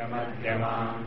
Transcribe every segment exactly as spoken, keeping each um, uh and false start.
मध्यमाम्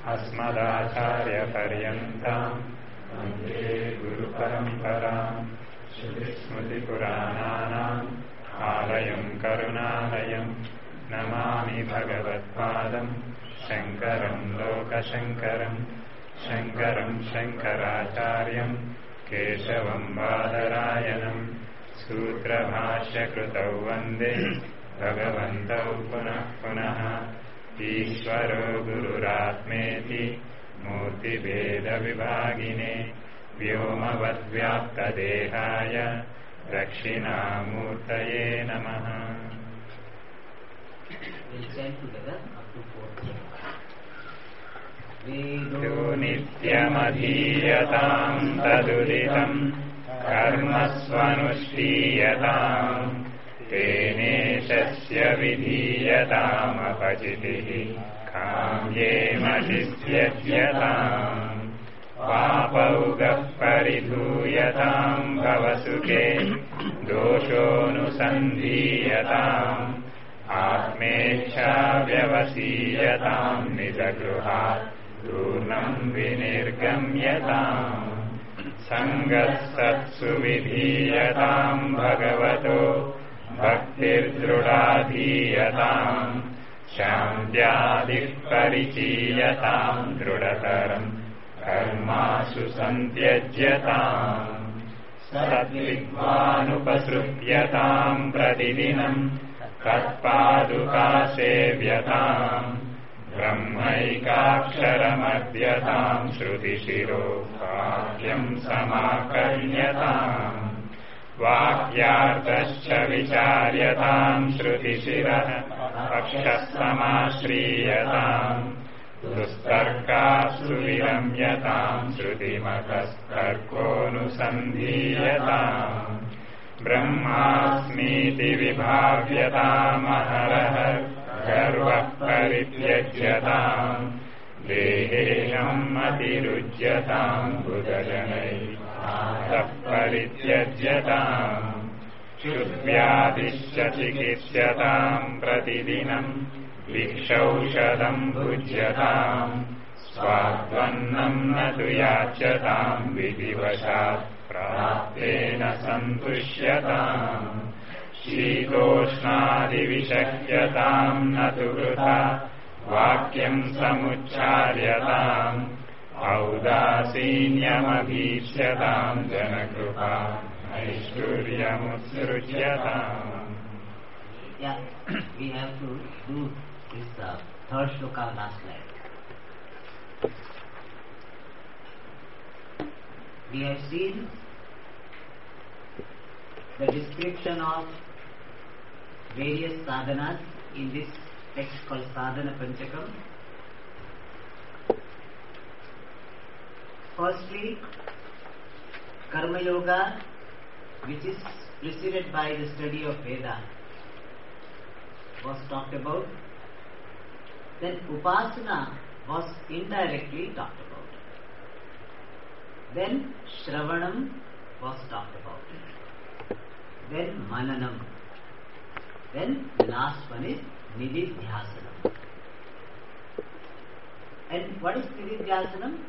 अस्मदाचार्यपर्यन्ताम् वन्दे गुरुपरम्पराम् श्रुतिस्मृतिपुराणानाम् आलयम् करुणालयम् नमामि भगवत्पादम् शङ्करम् लोकशङ्करम् शङ्करम् शङ्कराचार्यम् केशवम् बादरायणम् सूत्रभाष्यकृतौ वन्दे भगवन्तौ पुनः पुनः ईश्वरो गुरुरात्मेति मूर्तिभेदविभागिने व्योमवद्व्याप्तदेहाय दक्षिणामूर्तये नमः. वेदो नित्यमधीयताम् तदुदितम् कर्मस्वनुष्ठीयताम् तेनेशस्य विधीयतामपचितिः काम्येमशिष्यज्यताम् पापौगः परिधूयताम् भवसुखे दोषोऽनुसन्धीयताम् आत्मेच्छा व्यवसीयताम् निजगृहात् दूर्णम् विनिर्गम्यताम् सङ्गत्सत्सु विधीयताम् भगवतो भक्तिर्दृढाधीयताम् शान्त्यादिः परिचीयताम् दृढतरम् कर्मासु सन्त्यज्यताम् सद्विद्वानुपसृप्यताम् प्रतिदिनम् तत्पादुकासेव्यताम् ब्रह्मैकाक्षरमद्यताम् श्रुतिशिरो वाक्यम् समाकर्ण्यताम् वाक्यार्थश्च विचार्यताम् श्रुतिशिरः पक्षः समाश्रीयताम् दुस्तर्कास्तु विरम्यताम् श्रुतिमतस्तर्कोऽनुसन्धीयताम् ब्रह्मास्मीति विभाव्यतामहरः गर्वः परित्यज्यताम् देहेनम् अतिरुज्यताम् बुधजनैः परित्यज्यताम् क्षुद्व्याधिश्च चिकित्स्यताम् प्रतिदिनम् भिक्षौषधम् भुज्यताम् स्वाद्वन्नम् न तु याच्यताम् विधिवशात् प्राप्तेन सन्तुष्यताम् शीतोष्णादिविषह्यताम् न तु वृथा वाक्यम् समुच्चार्यताम् औदासीन्यमभीक्ष्यताम् जनकृपा ऐश्वर्यमुत्सृज्यताम्. Yeah, we have to do this uh, third shloka last slide. We have seen the description of various sadhanas in this text called Sadhana Panchakam. Firstly, Karma Yoga, which is preceded by the study of Veda, was talked about. Then Upasana was indirectly talked about. Then Shravanam was talked about. Then Mananam. Then the last one is Nididhyasanam. And what is Nididhyasanam?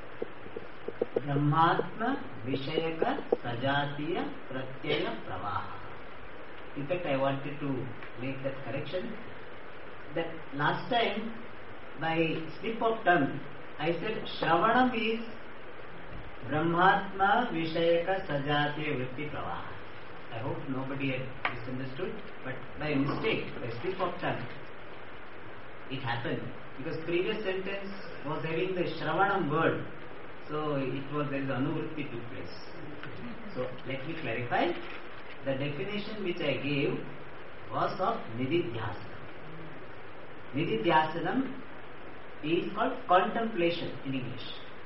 Brahmatma Vishayaka Sajatiya Pratyaya Pravaha. In fact, I wanted to make that correction. That last time, by slip of tongue, I said Shravanam is Brahmatma Vishayaka Sajatiya Vritti Pravaha. I hope nobody had misunderstood, but by mistake, by slip of tongue, it happened. Because previous sentence was having the Shravanam word, so it was, there is anuvritti took place. So let me clarify. The definition which I gave was of Nididhyasanam. Nididhyasanam is called contemplation in English.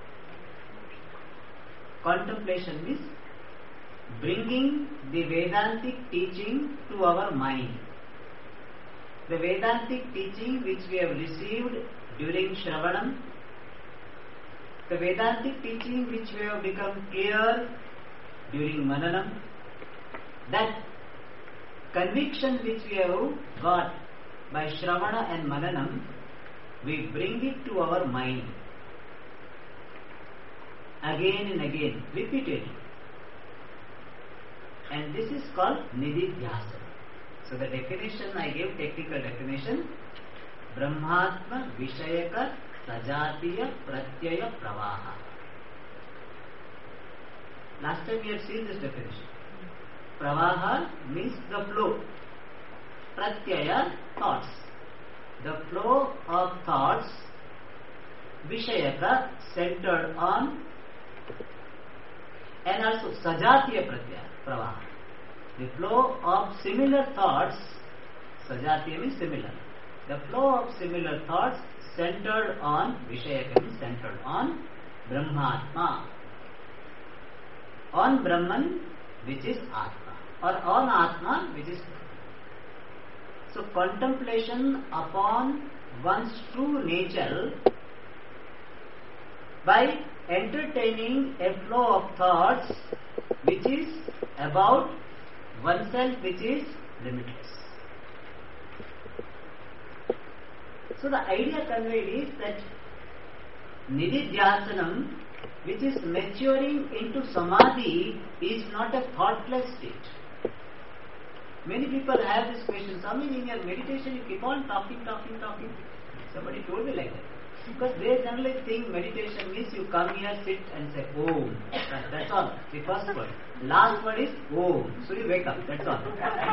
Contemplation means bringing the Vedantic teaching to our mind. The Vedantic teaching which we have received during Shravanam, the Vedantic teaching which we have become clear during Mananam, that conviction which we have got by Shravana and Mananam, we bring it to our mind again and again, repeatedly. And this is called nididhyasana. So the definition I gave, technical definition, Brahmatma Vishayaka Sajatiya Pratyaya Pravaha. Last time we have seen this definition. Pravaha means the flow. Pratyaya, thoughts. The flow of thoughts, Vishayaka, centered on, and also Sajatiya Pratyaya, Pravaha. The flow of similar thoughts, Sajatiya means similar. The flow of similar thoughts centered on, Vishayaka means centered on, Brahmatma. On Brahman, which is Atma, or on Atma, which is Brahman. So contemplation upon one's true nature by entertaining a flow of thoughts which is about oneself, which is limitless. So the idea conveyed is that nididhyasanam, which is maturing into samadhi, is not a thoughtless state. Many people have this question, Swami, in your meditation you keep on talking, talking, talking. Somebody told me like that. Because they generally think meditation means you come here, sit and say Om. That's all. The first word. Last word is Om. So you wake up. That's all.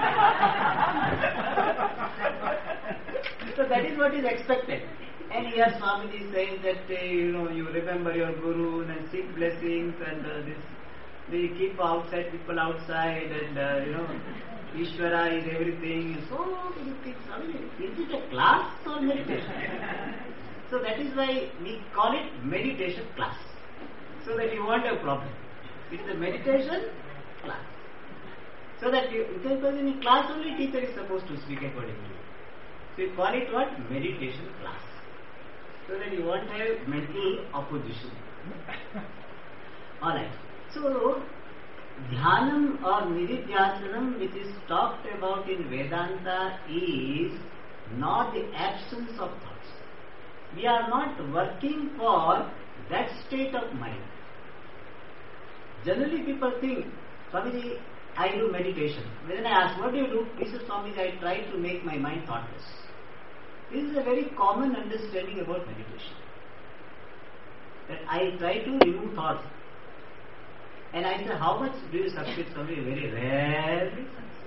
So that is what is expected. And here Swamiji is saying that uh, you know you remember your Guru and seek blessings and uh, this. They keep outside people outside and uh, you know Ishvara is everything. So you think, Swamiji, is it a class or meditation? So that is why we call it meditation class. So that you won't have problem. It is a meditation class. So that you, because in a class only teacher is supposed to speak accordingly. So you call it what? Meditation class. So that you won't have mental opposition. Alright. So Dhyanam or Nididhyasanam, which is talked about in Vedanta, is not the absence of thoughts. We are not working for that state of mind. Generally people think, Swamiji, I do meditation. When I ask, what do you do? He says, Swamiji, I try to make my mind thoughtless. This is a very common understanding about meditation. That I try to remove thoughts. And I say, how much do you succeed? Swamiji, very rarely succeed.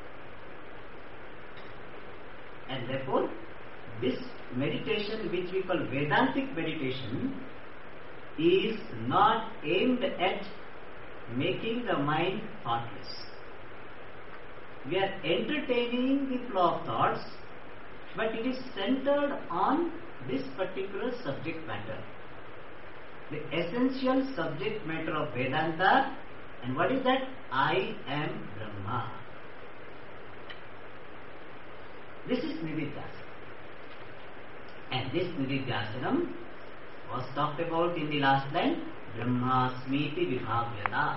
And therefore, this meditation, which we call Vedantic meditation, is not aimed at making the mind thoughtless. We are entertaining the flow of thoughts, but it is centered on this particular subject matter. The essential subject matter of Vedanta, and what is that? I am Brahma. This is Nididhyasana. And this Nididhyasanam was talked about in the last line, Brahmasmiti Vibhavyata.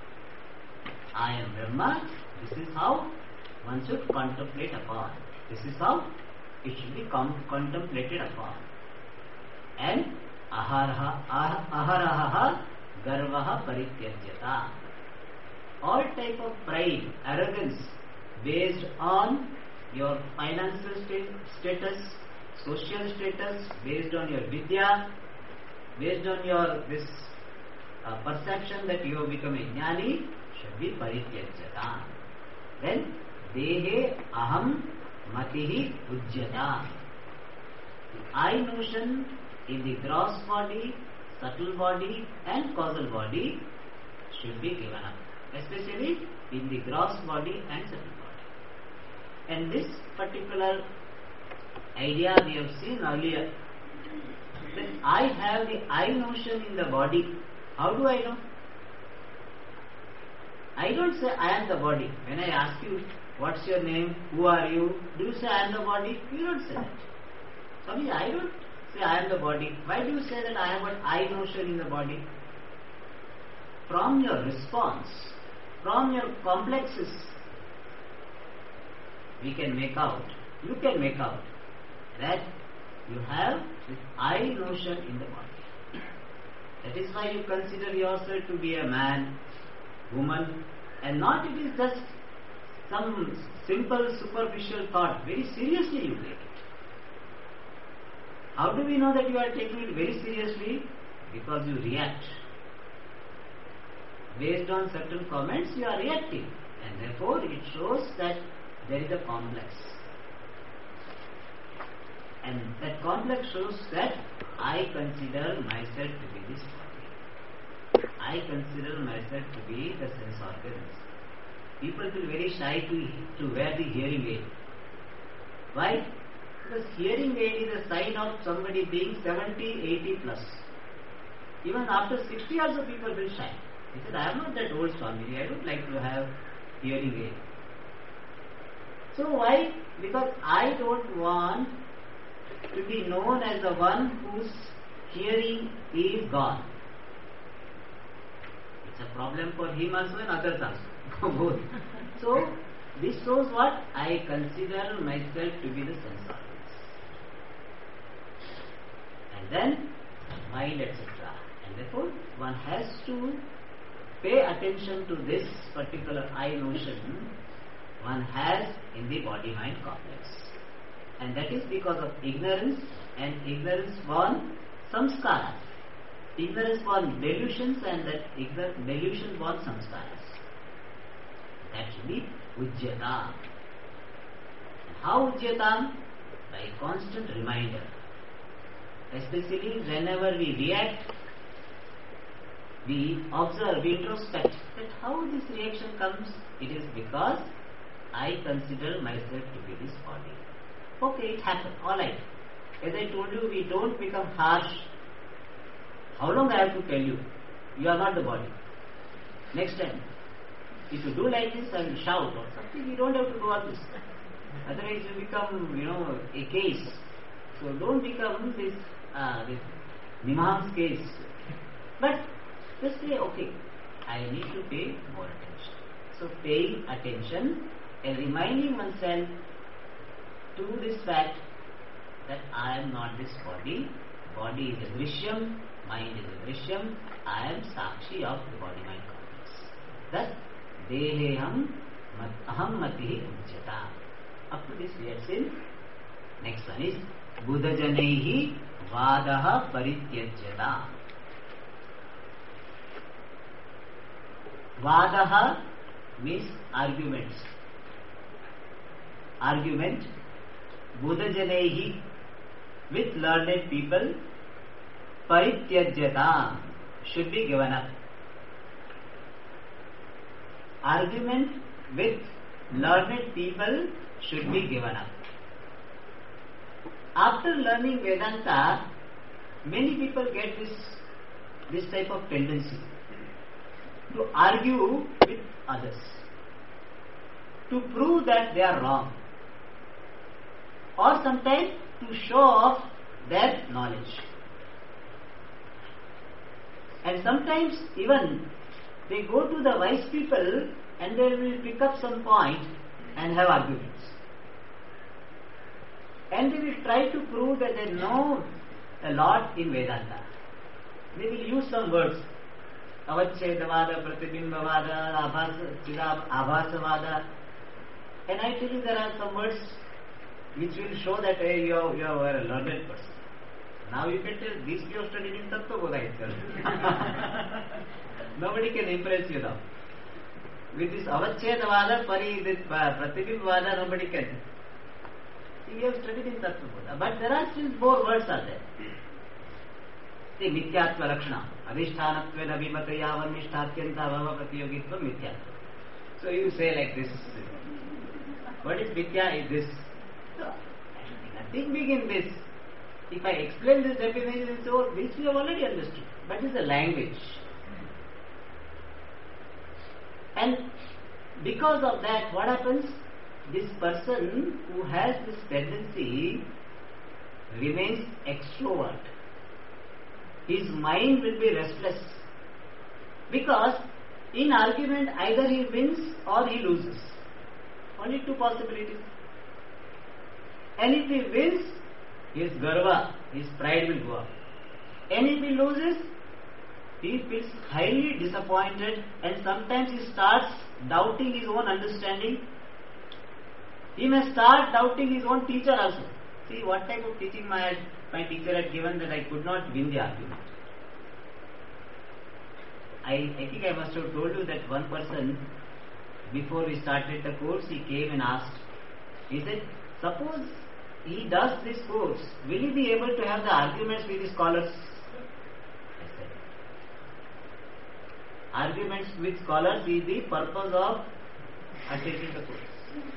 I am Brahma. This is how one should contemplate upon. This is how it should be com- contemplated upon. And aharaha, ah, aharaha garvaha parityajyata. All type of pride, arrogance based on your financial sta- status, social status, based on your vidya, based on your this uh, perception that you have become a jnani, should be parityajyata. Then dehe aham matihi ujjata. The I notion in the gross body, subtle body and causal body should be given up, especially in the gross body and subtle body. And this particular idea we have seen earlier, that I have the I notion in the body. How do I know? I don't say I am the body. When I ask you, what's your name, who are you, do you say I am the body? You don't say that. Swami, I don't say I am the body. Why do you say that I have an I notion in the body? From your response, from your complexes, we can make out, you can make out that You have this I notion in the body. That is why you consider yourself to be a man, woman, and not it is just some simple superficial thought. Very seriously you take it. How do we know that you are taking it very seriously? Because you react. Based on certain comments you are reacting, and therefore it shows that there is a complex. And that complex shows that I consider myself to be this body. I consider myself to be the sense organs. People feel very shy to, to wear the hearing aid. Why? Because hearing aid is a sign of somebody being seventy, eighty plus. Even after sixty also people feel shy. He said, I am not that old Swami, I don't like to have hearing aid. So why? Because I don't want to be known as the one whose hearing is gone. It's a problem for him also and others also. Both. So this shows what? I consider myself to be the sense organs. And then mind, et cetera. And therefore one has to pay attention to this particular I notion one has in the body-mind complex. And that is because of ignorance, and ignorance born samskaras. Ignorance born delusions, and that ignorance, delusion born samskaras. That should be ujjatam. And how ujjatam? By constant reminder. Especially whenever we react, we observe, we introspect that how this reaction comes. It is because I consider myself to be this body. Okay, it happened, alright. As I told you, we don't become harsh. How long I have to tell you? You are not the body. Next time, if you do like this and shout or something, you don't have to do all this. Otherwise you become, you know, a case. So don't become this, uh, this Nimham's case. But just say, okay, I need to pay more attention. So paying attention and reminding oneself to this fact that I am not this body. Body is a drishyam, mind is a drishyam. I am sakshi of the body-mind complex. Thus, deheham aham mati ujjata. Up to this we have seen. Next one is buddhajanaihi vadaha parityajyata. Vadaha means arguments. Argument. Buddhajanaihi, with learned people, parityajyata, should be given up. Argument with learned people should be given up. After learning Vedanta, many people get this, this type of tendency to argue with others, to prove that they are wrong, or sometimes to show off their knowledge. And sometimes even they go to the wise people and they will pick up some point and have arguments. And they will try to prove that they know a lot in Vedanta. They will use some words. Avachedavada, Pratibimbavada, Abhasa, Abhasavada. And I tell you there are some words which will show that hey, you, are, you are a learned person. Now you can tell this you have studied in Tattva Bodha itself. Nobody can impress you now. With this Avachedavada, Pari, this Pratibimbavada, nobody can. You have studied in Tattva Bodha. But there are still more words are there. See, Mithyatva Lakshana. Adhishthanatvena vimataya vanishthātyanta bhava pratiyogitva mithyatva. So you say like this. What is Mithya is this? So, nothing big in this. If I explain this definition, so this we have already understood. But it's a language. And because of that, what happens? This person who has this tendency remains extrovert. His mind will be restless. Because in argument either he wins or he loses. Only two possibilities. And if he wins, his garva, his pride will go up. And if he loses, he feels highly disappointed, and sometimes he starts doubting his own understanding. He may start doubting his own teacher also. See what type of teaching my, my teacher had given that I could not win the argument. I, I think I must have told you that one person, before we started the course, he came and asked, he said, suppose he does this course, will he be able to have the arguments with the scholars? I said, arguments with scholars is the purpose of attending the course.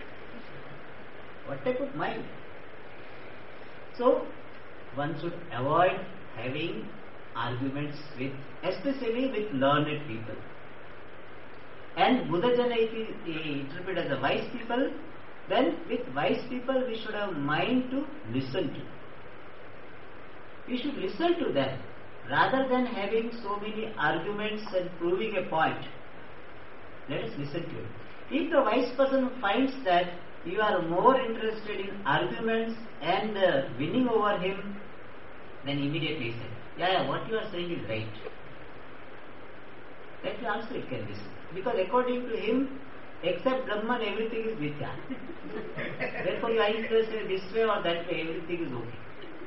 What type of mind? So, one should avoid having arguments with, especially with learned people. And Buddhajana, if we interpret as a wise people, then with wise people we should have mind to listen to. We should listen to them rather than having so many arguments and proving a point. Let us listen to it. If the wise person finds that you are more interested in arguments and uh, winning over him, then immediately say, yeah, yeah, what you are saying is right. That way also it can listen. Because according to him, except Brahman, everything is Mithya. Therefore, you either say this way or that way, everything is okay.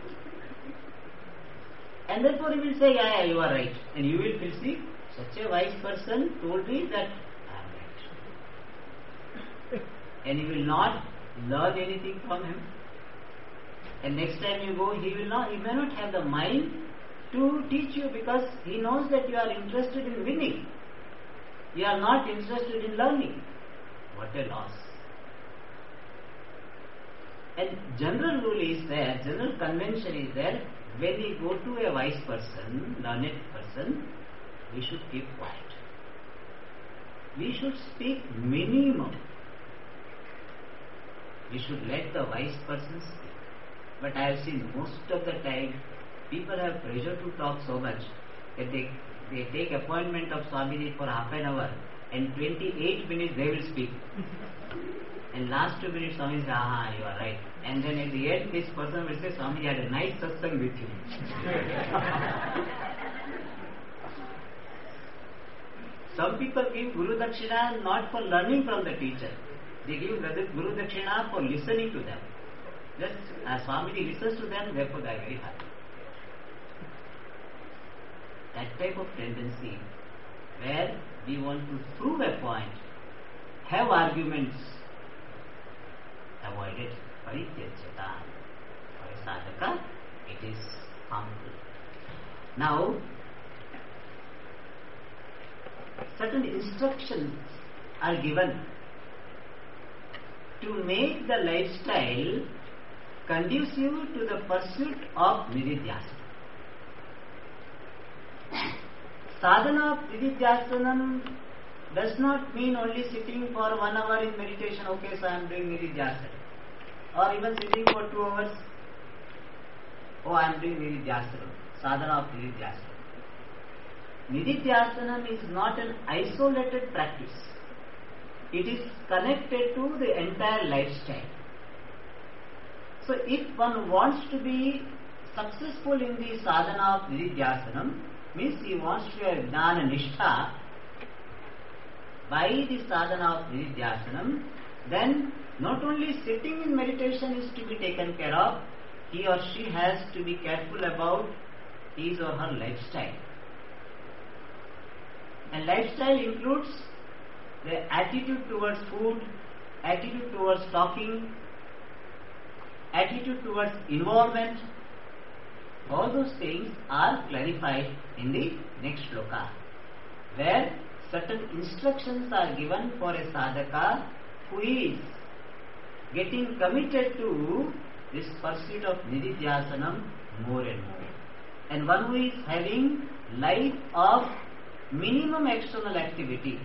And therefore, he will say, yeah, yeah, you are right. And you will feel, see, such a wise person told me that I am right. And you will not learn anything from him. And next time you go, he will not, he may not have the mind to teach you because he knows that you are interested in winning. You are not interested in learning. What a loss. And general rule is there, general convention is there, when we go to a wise person, learned person, we should keep quiet. We should speak minimum. We should let the wise person speak. But I have seen most of the time, people have pressure to talk so much that they, they take appointment of Swamiji for half an hour and twenty-eight minutes they will speak. And last two minutes Swami says, aha, you are right. And then at the end this person will say, Swami had a nice satsang with you. Some people give Guru Dakshina not for learning from the teacher. They give Guru Dakshina for listening to them. Just as Swamiji listens to them, therefore they are very happy. That type of tendency where we want to prove a point, have arguments, avoid it. Parityajyata. For a sadhaka, it is harmful. Now, certain instructions are given to make the lifestyle conducive to the pursuit of nididhyasana. Sadhana of nididhyasanam does not mean only sitting for one hour in meditation, okay, so I am doing nididhyasana. Or even sitting for two hours, oh, I am doing nididhyasana. Sadhana of nididhyasana. Nididhyasana is not an isolated practice. It is connected to the entire lifestyle. So if one wants to be successful in the sadhana of nididhyasanam, means he wants to have jnana nishtha by the sadhana of nididhyasanam, then not only sitting in meditation is to be taken care of, he or she has to be careful about his or her lifestyle. And lifestyle includes the attitude towards food, attitude towards talking, attitude towards environment. All those things are clarified in the next shloka, where certain instructions are given for a sadhaka who is getting committed to this pursuit of nididhyasanam more and more. And one who is having life of minimum external activity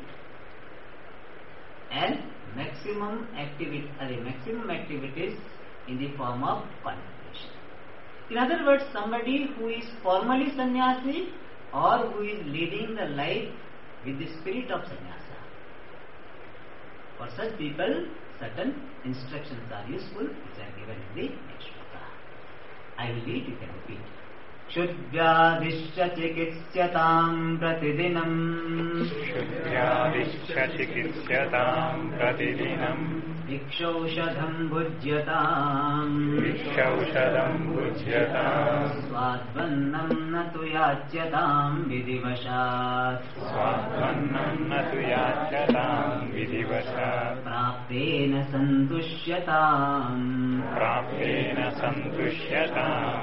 and maximum activity, uh, maximum activities in the form of contemplation. In other words, somebody who is formally sannyasi or who is leading the life with the spirit of sannyasa. For such people, certain instructions are useful, which are given in the next shloka. I will read, you can repeat. Shuddhyadishya chikitsyatam pratidinam. Shuddhyadishya chikitsyatam pratidinam. Vikshaushadham bhujyatam. Vikshaushadham bhujyatam. Swadvannam natu yachyatam vidivashat. Swadvannam natu yachyatam vidivashat. Praptena santushyatam. Praptena santushyatam.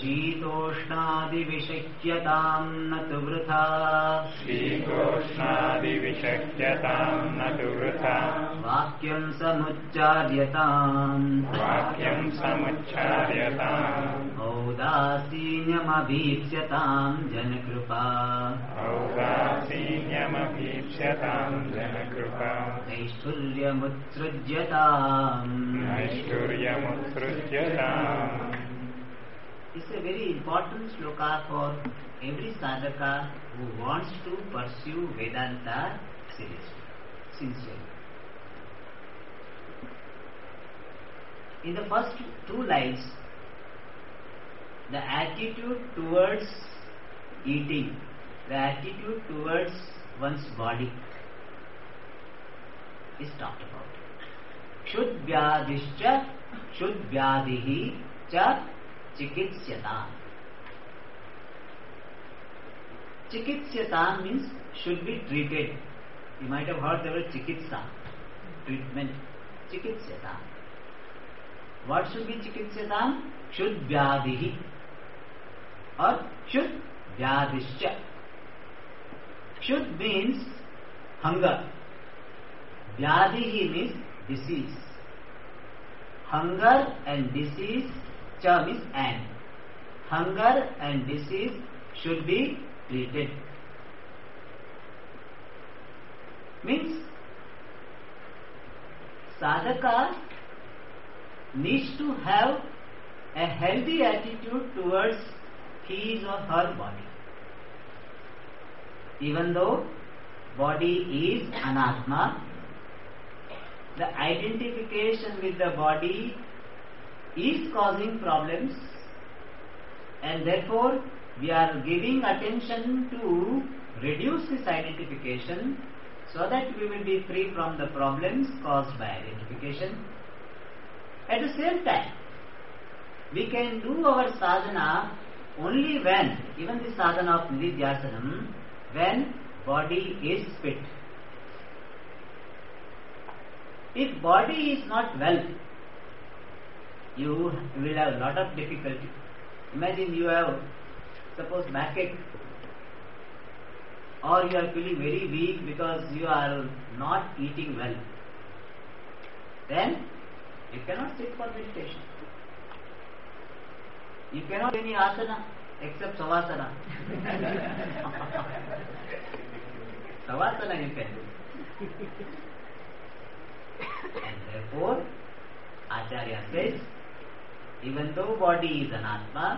Shitoshnadivishakyatam natu vrutha. Shitoshnadivishakyatam natu vrutha. Vakyam samucharyatam. Vakyam samucharyatam. Audasinyamabhipsyatam janakrupa. Audasinyamabhipsyatam janakrupa. Aishturyamutsrujyatam. Aishturyamutsrujyatam. It's a very important shloka for every sadhaka who wants to pursue Vedanta seriously, sincerely. In the first two lines, the attitude towards eating, the attitude towards one's body is talked about. Shuddhyadishcha, shuddhyadihi cha chikitsyata. Chikitsyata means should be treated. You might have heard the word chikitsa, treatment. Chikitsyata. What should be chikitsyata? Shuddhyadihi or shuddhyadishya. Shud means hunger. Vyadihi means disease. Hunger and disease, cha means and. Hunger and disease should be treated. Means sadhaka needs to have a healthy attitude towards his or her body. Even though body is anatma, the identification with the body is causing problems, and therefore we are giving attention to reduce this identification so that we will be free from the problems caused by identification. At the same time, we can do our sadhana only when, even the sadhana of nididhyasanam, when body is fit. If body is not well, you will have a lot of difficulty. Imagine you have, suppose, backache, or you are feeling very weak because you are not eating well. Then you cannot sit for meditation. You cannot do any asana except savasana. Savasana you can do. And therefore, Acharya says, even though body is anatma,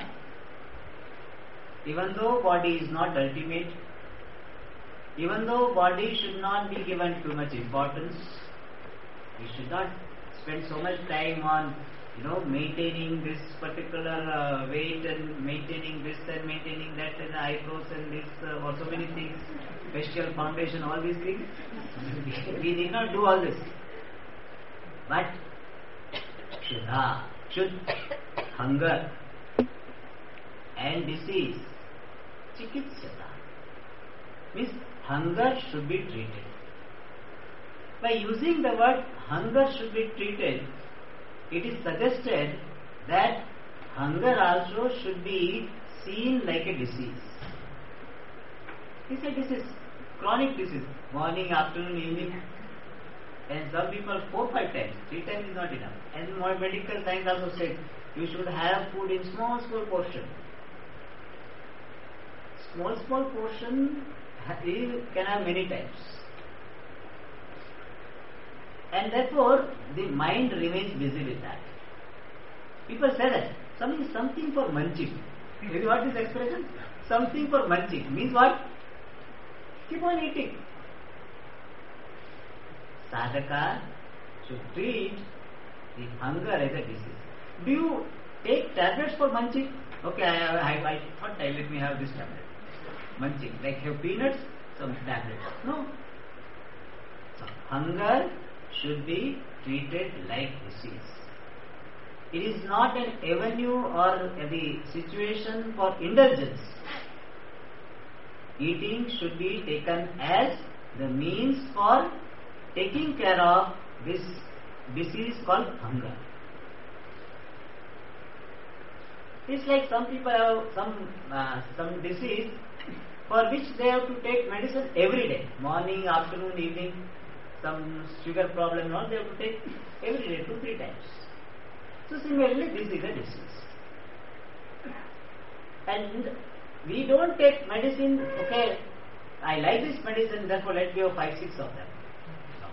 even though body is not ultimate, even though body should not be given too much importance, we should not spend so much time on, you know, maintaining this particular uh, weight and maintaining this and maintaining that and the eyebrows and this uh, or so many things, facial foundation, all these things. We need not do all this. But Shuddha, Shuddh, hunger and disease, chikitsyata, means hunger should be treated. By using the word hunger should be treated, it is suggested that hunger also should be seen like a disease. It's a disease, chronic disease, morning, afternoon, evening. And some people four, five times, three times is not enough. And more medical science also says you should have food in small, small portion. Small, small portion you can have many times. And therefore the mind remains busy with that. People say that something, something for munching. You know what is this expression? Something for munching means what? Keep on eating. Sadhaka should treat the hunger as a disease. Do you take tablets for munching. Okay, I, I, I thought I let me have this tablet. Munching, like have peanuts, some tablets. No. So hunger should be treated like disease. It is not an avenue or the situation for indulgence. Eating should be taken as the means for taking care of this disease called hunger. It's like some people have some uh, some disease for which they have to take medicine every day, morning, afternoon, evening. Some sugar problem, not they have to take every day, two, three times. So similarly, this is a disease. And we don't take medicine, okay, I like this medicine, therefore let me have five, six of them. No.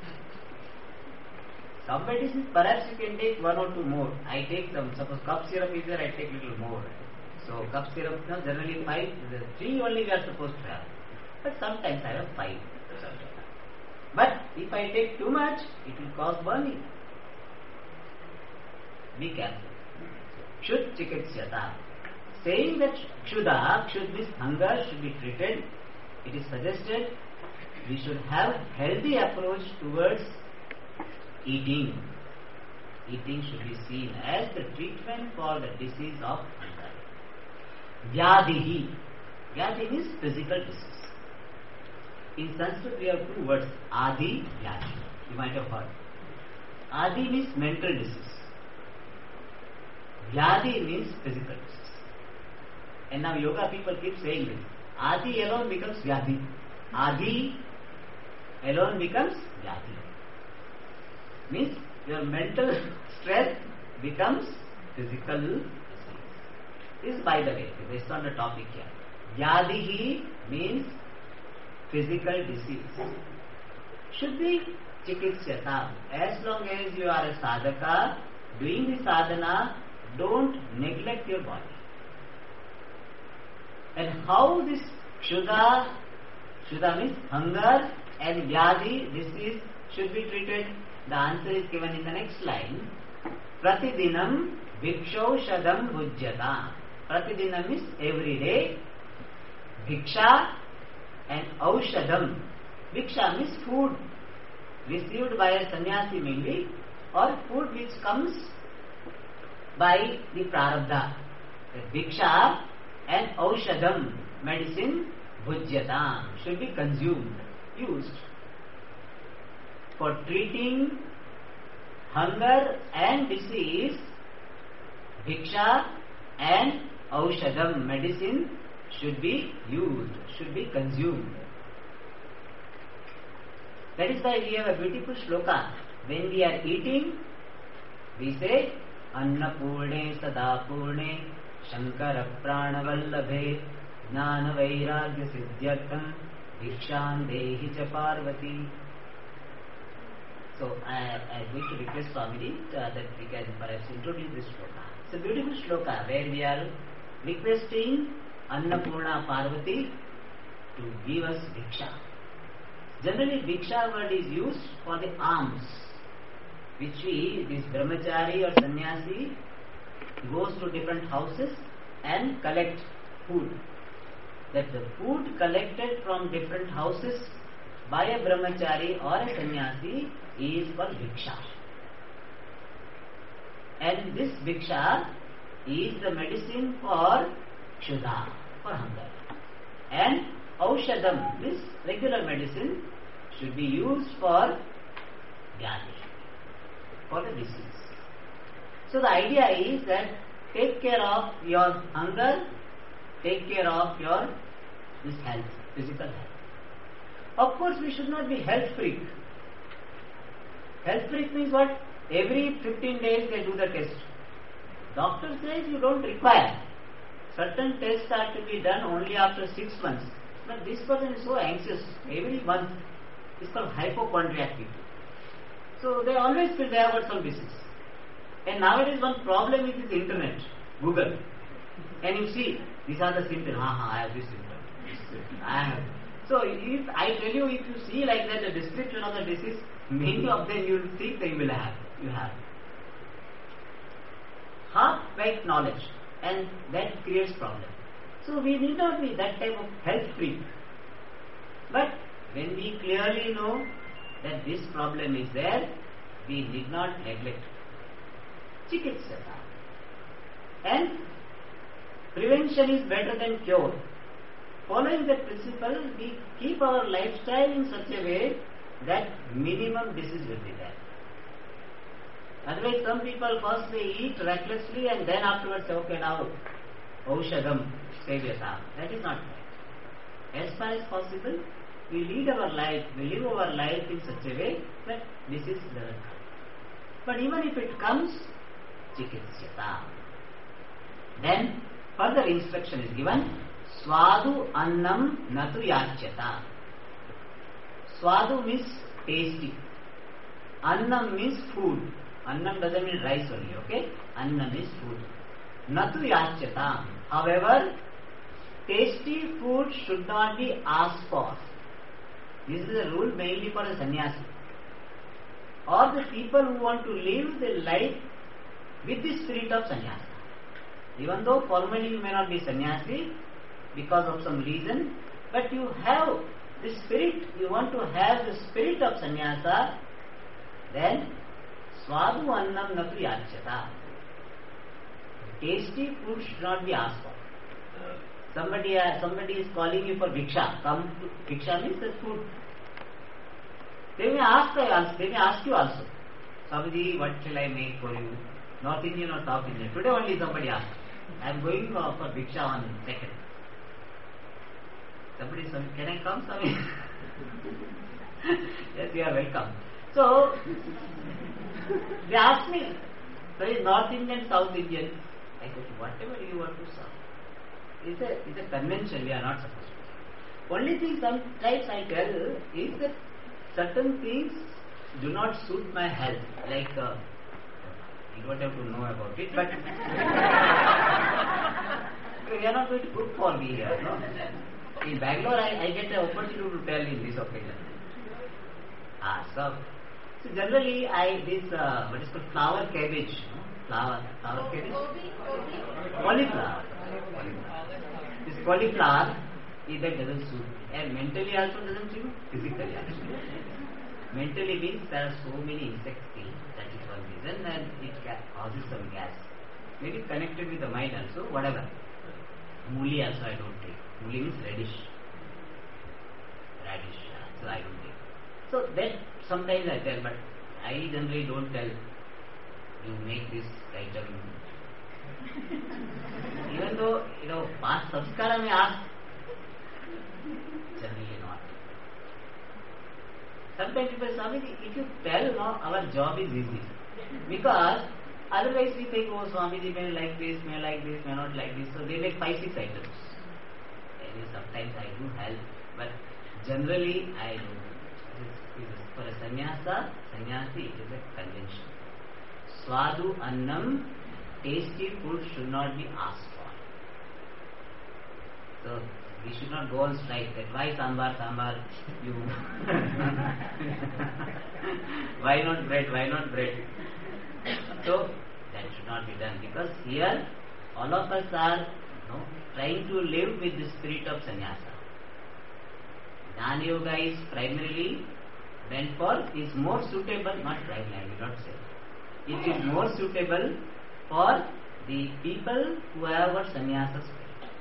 Some medicine, perhaps you can take one or two more. I take some, suppose cough syrup is there, I take little more. So cough syrup, no, generally five, the three only we are supposed to have. But sometimes I have five. But if I take too much, it will cause burning. Be careful. Kshud chikitsyata. Saying that kshuda, kshud means hunger, should be treated, it is suggested we should have healthy approach towards eating. Eating should be seen as the treatment for the disease of hunger. Vyadihi. Vyadi means physical disease. In Sanskrit we have two words, Adi, Vyadi. You might have heard. Adi means mental disease. Vyadi means physical disease. And now yoga people keep saying this. Adi alone becomes Vyadi. Adi alone becomes Vyadi. Means your mental stress becomes physical disease. This is by the way, based on the topic here. Vyadihi means physical disease. Should be chikitsyata. As long as you are a sadhaka, doing the sadhana, don't neglect your body. And how this kshuda, kshuda means hunger, and vyadi, disease, should be treated? The answer is given in the next line. Pratidinam bhikshaushadam bhujyata. Pratidinam means every day. Bhiksha and aushadam. Bhiksha means food received by a sannyasi mainly, or food which comes by the prarabdha. Bhiksha and aushadam, medicine, bhujyatam, should be consumed, used for treating hunger and disease. Bhiksha and aushadam, medicine, should be used, should be consumed. That is why we have a beautiful shloka. When we are eating, we say Annapurne Sadapurne Shankara Pranavallabhe Jnana Vairagya Siddhyartham Dikshan Dehi Cha Parvati. So I am going to request Swamiji uh, that we can perhaps introduce this shloka. It's a beautiful shloka where we are requesting Annapurna Parvati to give us Diksha. Generally, Diksha word is used for the alms, which we, this brahmachari or sannyasi, goes to different houses and collect food. That the food collected from different houses by a brahmachari or a sannyasi is called Diksha. And this Diksha is the medicine for kshuda, for hunger. And aushadam, this regular medicine, should be used for vyadi, for the disease. So the idea is that take care of your hunger, take care of your this health, physical health. Of course, we should not be health freak. Health freak means what? Every fifteen days they do the test. Doctor says you don't require. Certain tests are to be done only after six months. But this person is so anxious every month. It's called hypochondriac people. So they always feel they have got some disease. And nowadays one problem is this internet, Google. And you see, these are the symptoms. Ha ha, I have this symptom. I have. So if I tell you, if you see like that a description of the disease, many of them you will think that you will have. You have. Huh? like knowledge, and that creates problem. So we need not be that type of health freak. But when we clearly know that this problem is there, we need not neglect chikitsata. And prevention is better than cure. Following that principle, we keep our lifestyle in such a way that minimum disease will be there. Otherwise, some people first they eat recklessly and then afterwards say, okay, now aushadam sevyata. That is not right. As far as possible, we lead our life, we live our life in such a way that disease doesn't come. But even if it comes, chikitsyata. Then further instruction is given, swadu annam natu yachyata. Swadu means tasty. Annam means food. Annam doesn't mean rice only, okay? Annam means food. Natu yachyata. However, tasty food should not be asked for. This is a rule mainly for a sannyasi. Or the people who want to live their life with the spirit of sannyasa. Even though formally you may not be sannyasi because of some reason, but you have the spirit, you want to have the spirit of sannyasa, then swadu annam natu yachyata. Tasty food should not be asked for. Somebody, uh, somebody is calling you for bhiksha. Come to bhiksha means the food. They may ask you also. They may ask you also. Swamiji, what shall I make for you? North Indian or South Indian? Today only somebody asked. I am going uh, for bhiksha on second. Somebody said, can I come, Swami? Yes, you are welcome. So they asked me, so is North Indian, South Indian? I said, whatever you want to serve. It's a, it's a convention, we are not supposed to. Only thing sometimes I tell is that certain things do not suit my health. Like, uh, you don't have to know about it, but we are not going to cook for me here. No? In Bangalore, I, I get an opportunity to tell in this occasion. Ah, so, so generally, I this uh, what is called flower cabbage, no? flower flower cabbage, cauliflower. This cauliflower, that doesn't suit me. And mentally also doesn't suit me, physically also. Mentally means there are so many insects killed, that is one reason, and it causes some gas. Maybe connected with the mind also, whatever. Mooli also I don't take. Mooli means reddish. Radish, so I don't take. So that sometimes I tell, but I generally don't tell, you make this item. Even though, you know, past samskara may ask, generally not. Sometimes people say, Swamiji, if you tell, no, our job is easy. Because otherwise we think, oh, Swamiji may like this, may like this, may not like this. So they make five, six items. And sometimes I do help, but generally I don't. This is for a sannyasa, sannyasi, it is a convention. Swadu annam, tasty food should not be asked for. So we should not go on strike that why sambar, sambar, you why not bread, why not bread? So that should not be done, because here all of us are, you know, trying to live with the spirit of sannyasa. Jnana Yoga is primarily meant for, is more suitable, not primarily, I will not say. It is more suitable for the people who have a sannyasa spirit,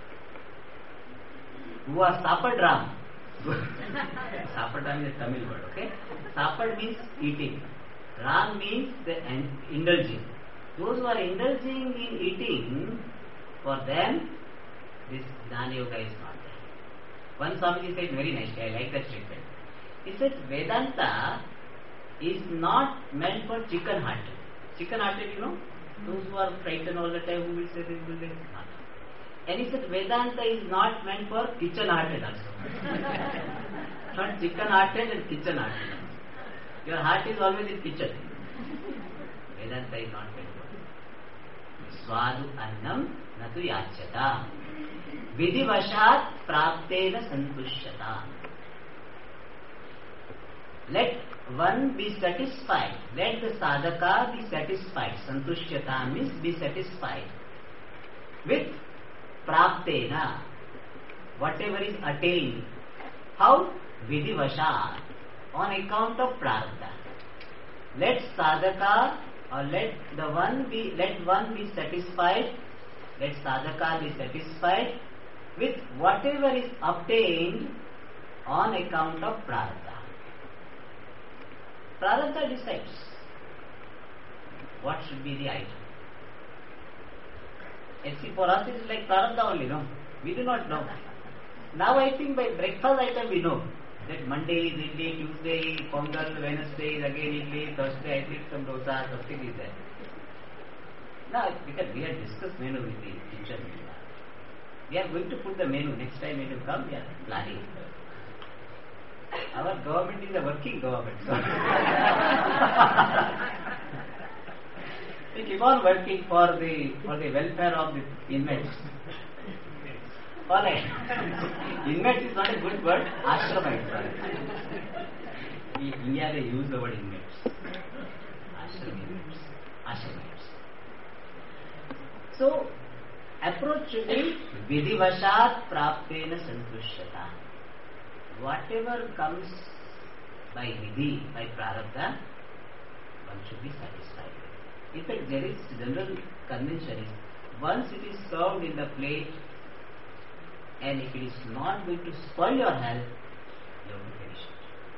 who are sapadram. Sapadram is a Tamil word, okay? Sapad means eating. Ram means the indulging. Those who are indulging in eating, for them, this Jnana Yoga is not there. One Swamiji said very nicely, I like that statement. He said, Vedanta is not meant for chicken hearted. Chicken hearted, you know, those who are frightened all the time, who will say this, will say not. And he said, Vedanta is not meant for kitchen hearted also. Not chicken hearted and kitchen hearted. Your heart is always in kitchen. Vedanta is not meant for. Swadu annam natu yachyata. Vidivashat praptena santushyata. Let one be satisfied. Let the sadhaka be satisfied. Santushyata means be satisfied with praptena, whatever is attained. How? Vidivashat, on account of prarabdha. Let sadhaka, or let the one be, let one be satisfied, let sadhaka be satisfied with whatever is obtained on account of prarabdha. Prarabdha decides what should be the item. And see, for us it is like prarabdha only, no? We do not know. Now I think by breakfast item we know that Monday is idli, Tuesday pongal, Wednesday is again idli, Thursday I think some dosa, something is there. Now, because we had discussed menu with the teacher, we are going to put the menu next time when you come, we are planning. Our government is a working government. So we keep on working for the for the welfare of the inmates. Alright. Inmates is not a good word, ashramites. In India they use the word inmates. Ashramites. Ashramites. So, approach should be vidivashat praptena santushyata. Whatever comes by vidhi, by prarabdha, one should be satisfied with. In fact, there is general convention is once it is served in the plate, and if it is not going to spoil your health, you have to finish it.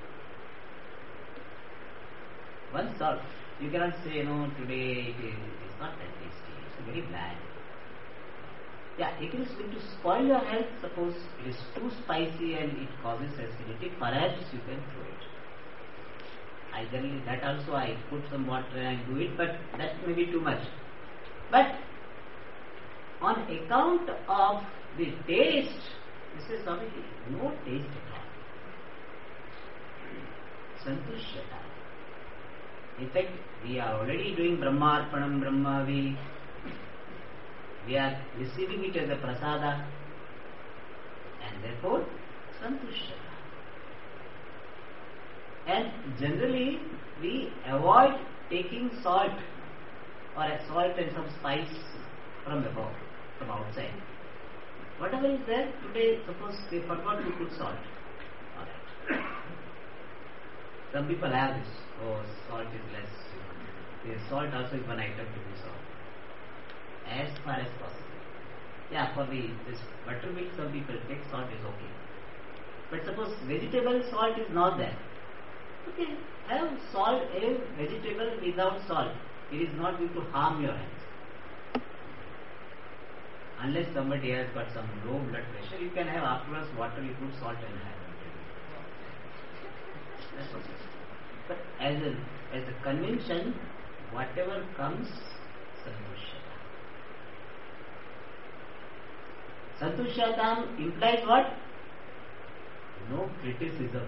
Once served, you cannot say, no, today it is, it is not that tasty, it's very bland. Yeah, if it is going to spoil your health, suppose it is too spicy and it causes acidity, perhaps you can throw it. I generally, that also I put some water and do it, but that may be too much. But on account of the taste, this is Swamiji, no taste at all. Santushyata. In fact, we are already doing Brahmarpanam, Brahmavi. We are receiving it as a prasada, and therefore santushyata. And generally we avoid taking salt or a salt and some spice from above, from outside. Whatever is there, today suppose they forgot to put salt. Alright. Some people have this, oh salt is less. The salt also is one item to be solved. As far as possible. Yeah, for the this buttermilk some people take salt is okay. But suppose vegetable salt is not there. Okay, have salt, a vegetable without salt. It is not going to harm your health. Unless somebody has got some low blood pressure, you can have afterwards water, you put salt and have it. That's okay. But as a as a convention, whatever comes, santushyata. Santushatam implies what? No criticism.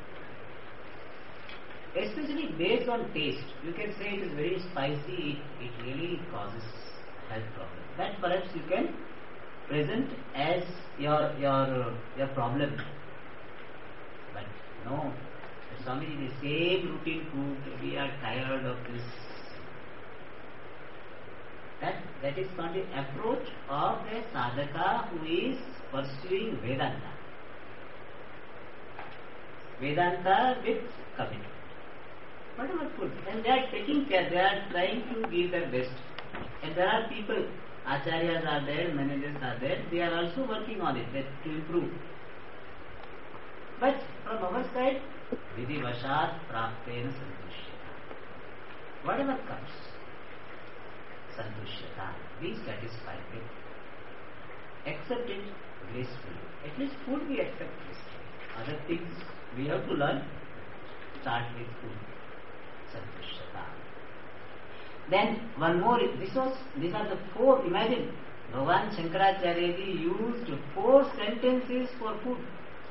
Especially based on taste. You can say it is very spicy, it, it really causes health problems. That perhaps you can present as your your your problem. But no, Swamiji, the same routine food, we are tired of this. That, that is not the approach of a sadhaka who is pursuing Vedanta. Vedanta with commitment. Whatever food. And they are taking care, they are trying to give their best. And there are people, acharyas are there, managers are there, they are also working on it that, to improve. But from our side, vidivashat praptena santushyata. Whatever comes, santushyata, be satisfied with. Accept it gracefully. At least food we accept gracefully. Other things we have to learn. Start with food. Santushyata. Then one more, this was, these are the four, imagine, Bhagavan Shankaracharya ji used four sentences for food.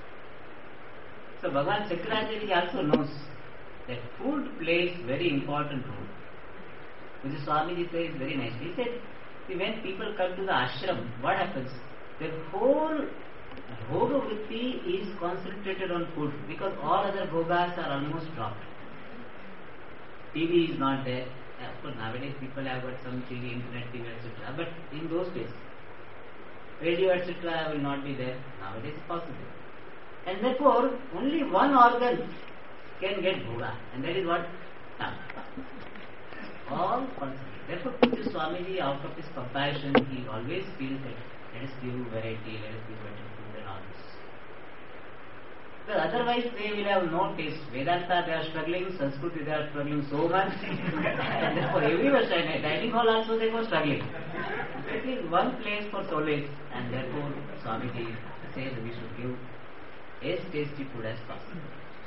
So Bhagavan Shankaracharya ji also knows that food plays very important role. Which Swamiji says very nicely. He said, see, when people come to the ashram, what happens? Their whole bhoga vritti is concentrated on food because all other bhogas are almost dropped. T V is not there. Of course, nowadays people have got some T V, internet T V, et cetera. But in those days, radio et cetera will not be there. Nowadays it's possible. And therefore, only one organ can get bhoga, and that is what? Tongue. All concentrate. Therefore, Pujya Swamiji, out of his compassion, he always feels that let us give variety, let us give better food and all this. Because otherwise they will have no taste. Vedanta they are struggling, Sanskrit they are struggling so much. And therefore everywhere, dining hall also they were struggling. It is one place for solace, and therefore Swamiji says we should give as tasty food as possible.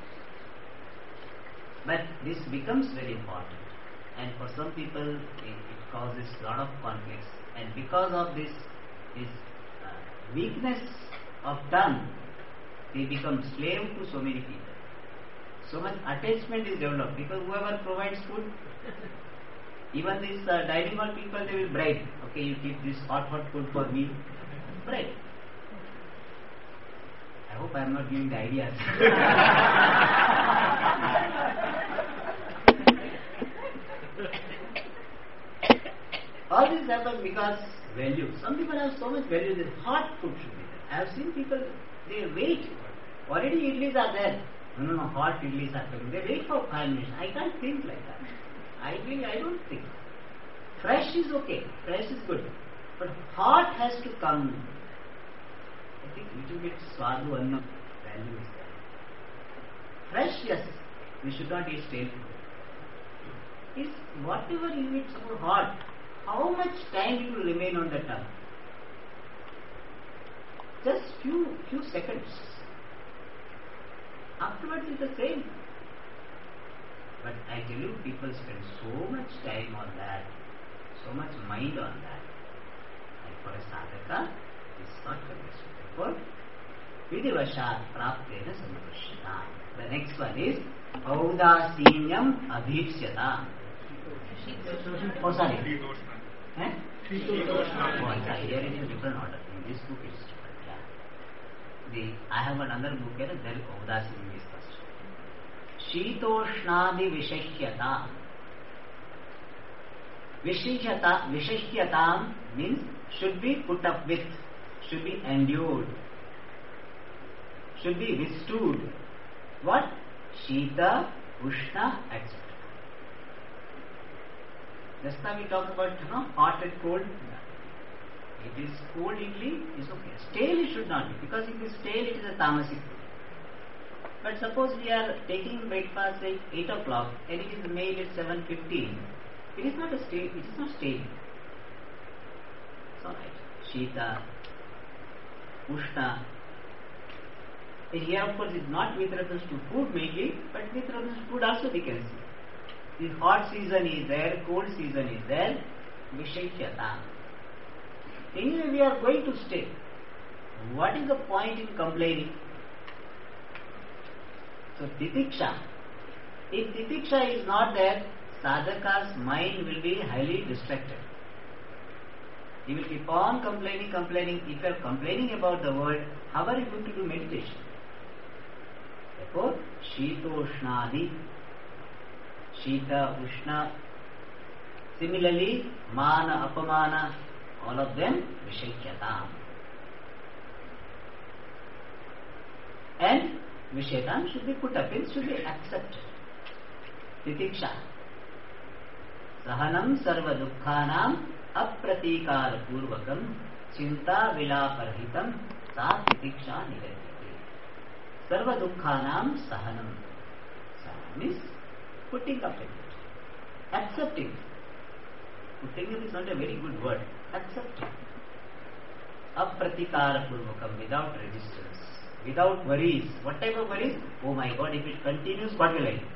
But this becomes very important, and for some people it, it causes a lot of conflicts, and because of this, this uh, weakness of tongue, they become slave to so many people. So much attachment is developed because whoever provides food, even these uh, dining hall people, they will bribe. Okay, you keep this hot hot food for me. Bribe. I hope I am not giving the ideas. All this happens because value. Some people have so much value that hot food should be there. I have seen people, they wait. Already idlis are there. No, no, no, hot idlis are coming. They wait for five minutes. I can't think like that. I really, I don't think. Fresh is okay. Fresh is good. But hot has to come. I think little bit swadu anna value is there. Fresh, yes. We should not eat stale food. Is whatever you eat so hot, how much time it will remain on the tongue? Just few few seconds. Afterwards it's the same. But I tell you, people spend so much time on that, so much mind on that. And for a sadhaka, it's not convinced. Therefore, vidivashat praptena santushyata. The next one is audasinyam abhipsyata. Oh, sorry. Eh? Oh, sorry. Here it is a different order. In this book it is different. Yeah. The, I have another book here, there is audasinyam is first. Shitoshnadi vishahyata. Vishahyata, vishahyatam means should be put up with, should be endured, should be withstood. What? Shita, Ushna, et cetera. Just now we talked about, you know, hot and cold. It is cold idli, is okay. Stale it should not be, because if it is stale, it is a tamasic food. But suppose we are taking breakfast at eight o'clock and it is made at seven fifteen. It is not a stale, it is not stale. It's alright. Shita, Ushna. And here of course it is not with reference to food mainly, but with reference to food also we can see. The hot season is there, cold season is there, Vishakhyata. Anyway, we are going to stay. What is the point in complaining? So, titiksha. If titiksha is not there, sadhaka's mind will be highly distracted. He will keep on complaining, complaining. If you are complaining about the world, how are you going to do meditation? Therefore, Shitoshnadi. Shita, Ushna. Similarly, Mana, Apamana, all of them, Vishakyatam. And Vishakyatam should be put up in, should be accepted. Titiksha. Sahanam sarva dukkhanam apratikar purvakam chinta vilaparhitam sa titiksha nivadyate. Sarva dukkhanam sahanam. Sahanam is putting up with it, accepting. Putting it is not a very good word. Accepting. Apratikara purvakam, without resistance, without worries. What type of worries? Oh my God, if it continues, what will I do?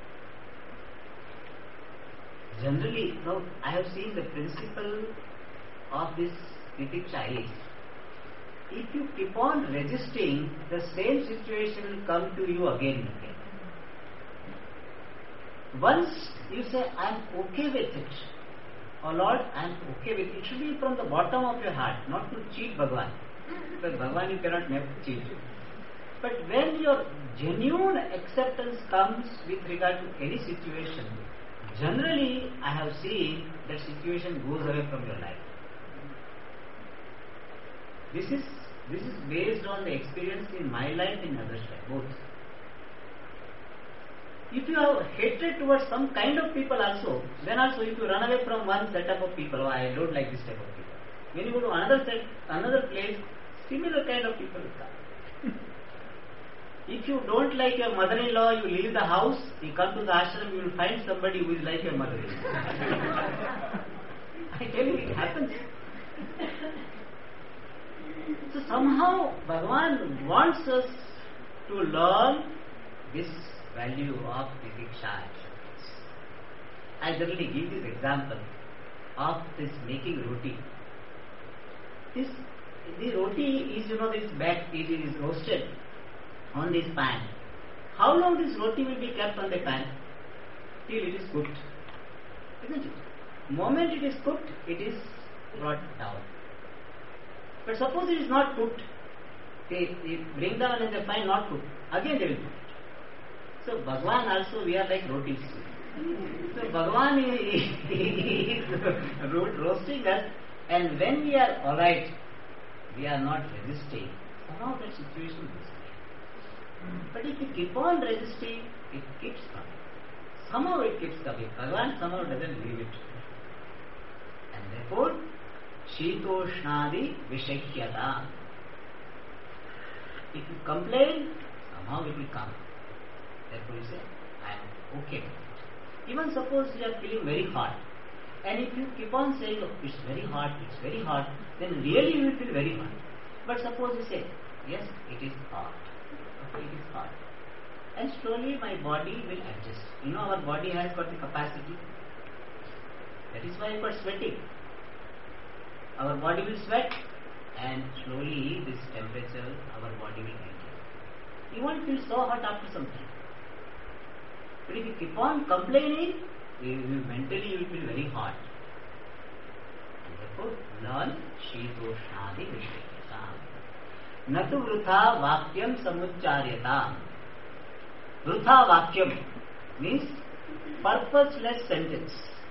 Generally, now I have seen the principle of this titiksha is, if you keep on resisting, the same situation will come to you again and again. Once you say, I am okay with it, oh Lord, I am okay with it, it should be from the bottom of your heart, not to cheat Bhagavan. Because Bhagavan you cannot never cheat. But when your genuine acceptance comes with regard to any situation, generally I have seen that situation goes away from your life. This is this is based on the experience in my life, in others' life, both. If you have hatred towards some kind of people also, then also if you run away from one setup of people, oh, I don't like this type of people. When you go to another set, another place, similar kind of people will come. If you don't like your mother-in-law, you leave the house, you come to the ashram, you will find somebody who is like your mother-in-law. I tell you, it happens. So somehow Bhagavan wants us to learn this value of Tidiksha. I generally give this example of this making roti. This the roti is, you know, this back, it is roasted on this pan. How long this roti will be kept on the pan? Till it is cooked. Isn't it? Moment it is cooked, it is brought down. But suppose it is not cooked, they, they bring down and they find not cooked, again they will cook it. So Bhagavan also, we are like rotis. So Bhagavan is, is roasting us, and when we are alright, we are not resisting, somehow that situation is there. But if we keep on resisting, it keeps coming. Somehow it keeps coming. Bhagavan somehow doesn't leave it. And therefore, Shitoshnadi Vishakyata. If you complain, somehow it will come. Therefore you say, I am okay with it. Even suppose you are feeling very hot, and if you keep on saying, oh, it's very hot, it's very hot, then really you will feel very hot. But suppose you say, yes, it is hot. Okay, it is hot. And slowly my body will adjust. You know, our body has got the capacity. That is why you got sweating. Our body will sweat, and slowly this temperature, our body will maintain. You won't feel so hot after some time. But if you keep on complaining, you, you mentally you will feel very hot. And therefore, learn Shitoshnadi Vishakyata. Natu vrutha vakyam samuccharyata. Vrutha vakyam means purposeless sentence.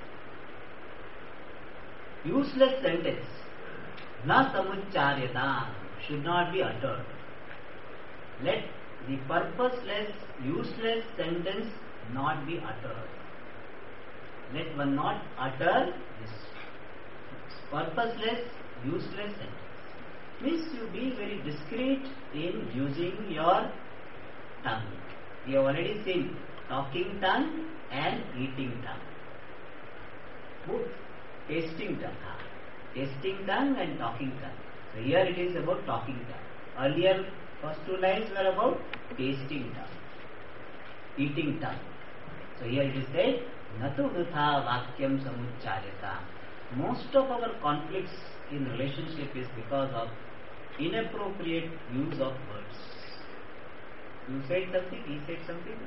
Useless sentence. Na samuccharyata should not be uttered. Let the purposeless, useless sentence not be uttered. Let one not utter this purposeless, useless sentence. Means you be very discreet in using your tongue. We have already seen talking tongue and eating tongue. Both tasting tongue. Tasting tongue and talking tongue. So here it is about talking tongue. Earlier first two lines were about tasting tongue, eating tongue. So here it is said, Natu vrutha vakyam samuccharyata. Most of our conflicts in relationship is because of inappropriate use of words. You said something, he said something.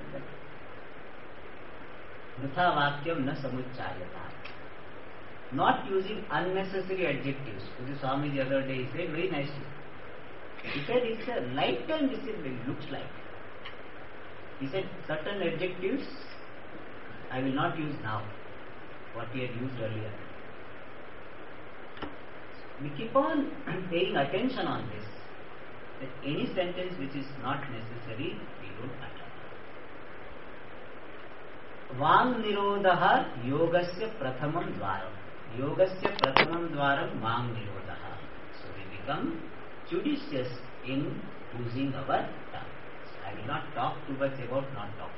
Vrutha vakyam na samuccharyata. Not using unnecessary adjectives. This is Swami the other day, he said very nicely. He said it's a lifetime discipline, looks like. He said certain adjectives I will not use now, what he had used earlier. We keep on paying attention on this, that any sentence which is not necessary, we don't utter. Vang nirodha yogasya prathamam dvaram. Yogasya prathamam dvaram vang nirodha. So we become judicious in using our tongue. I will not talk too much about not talking.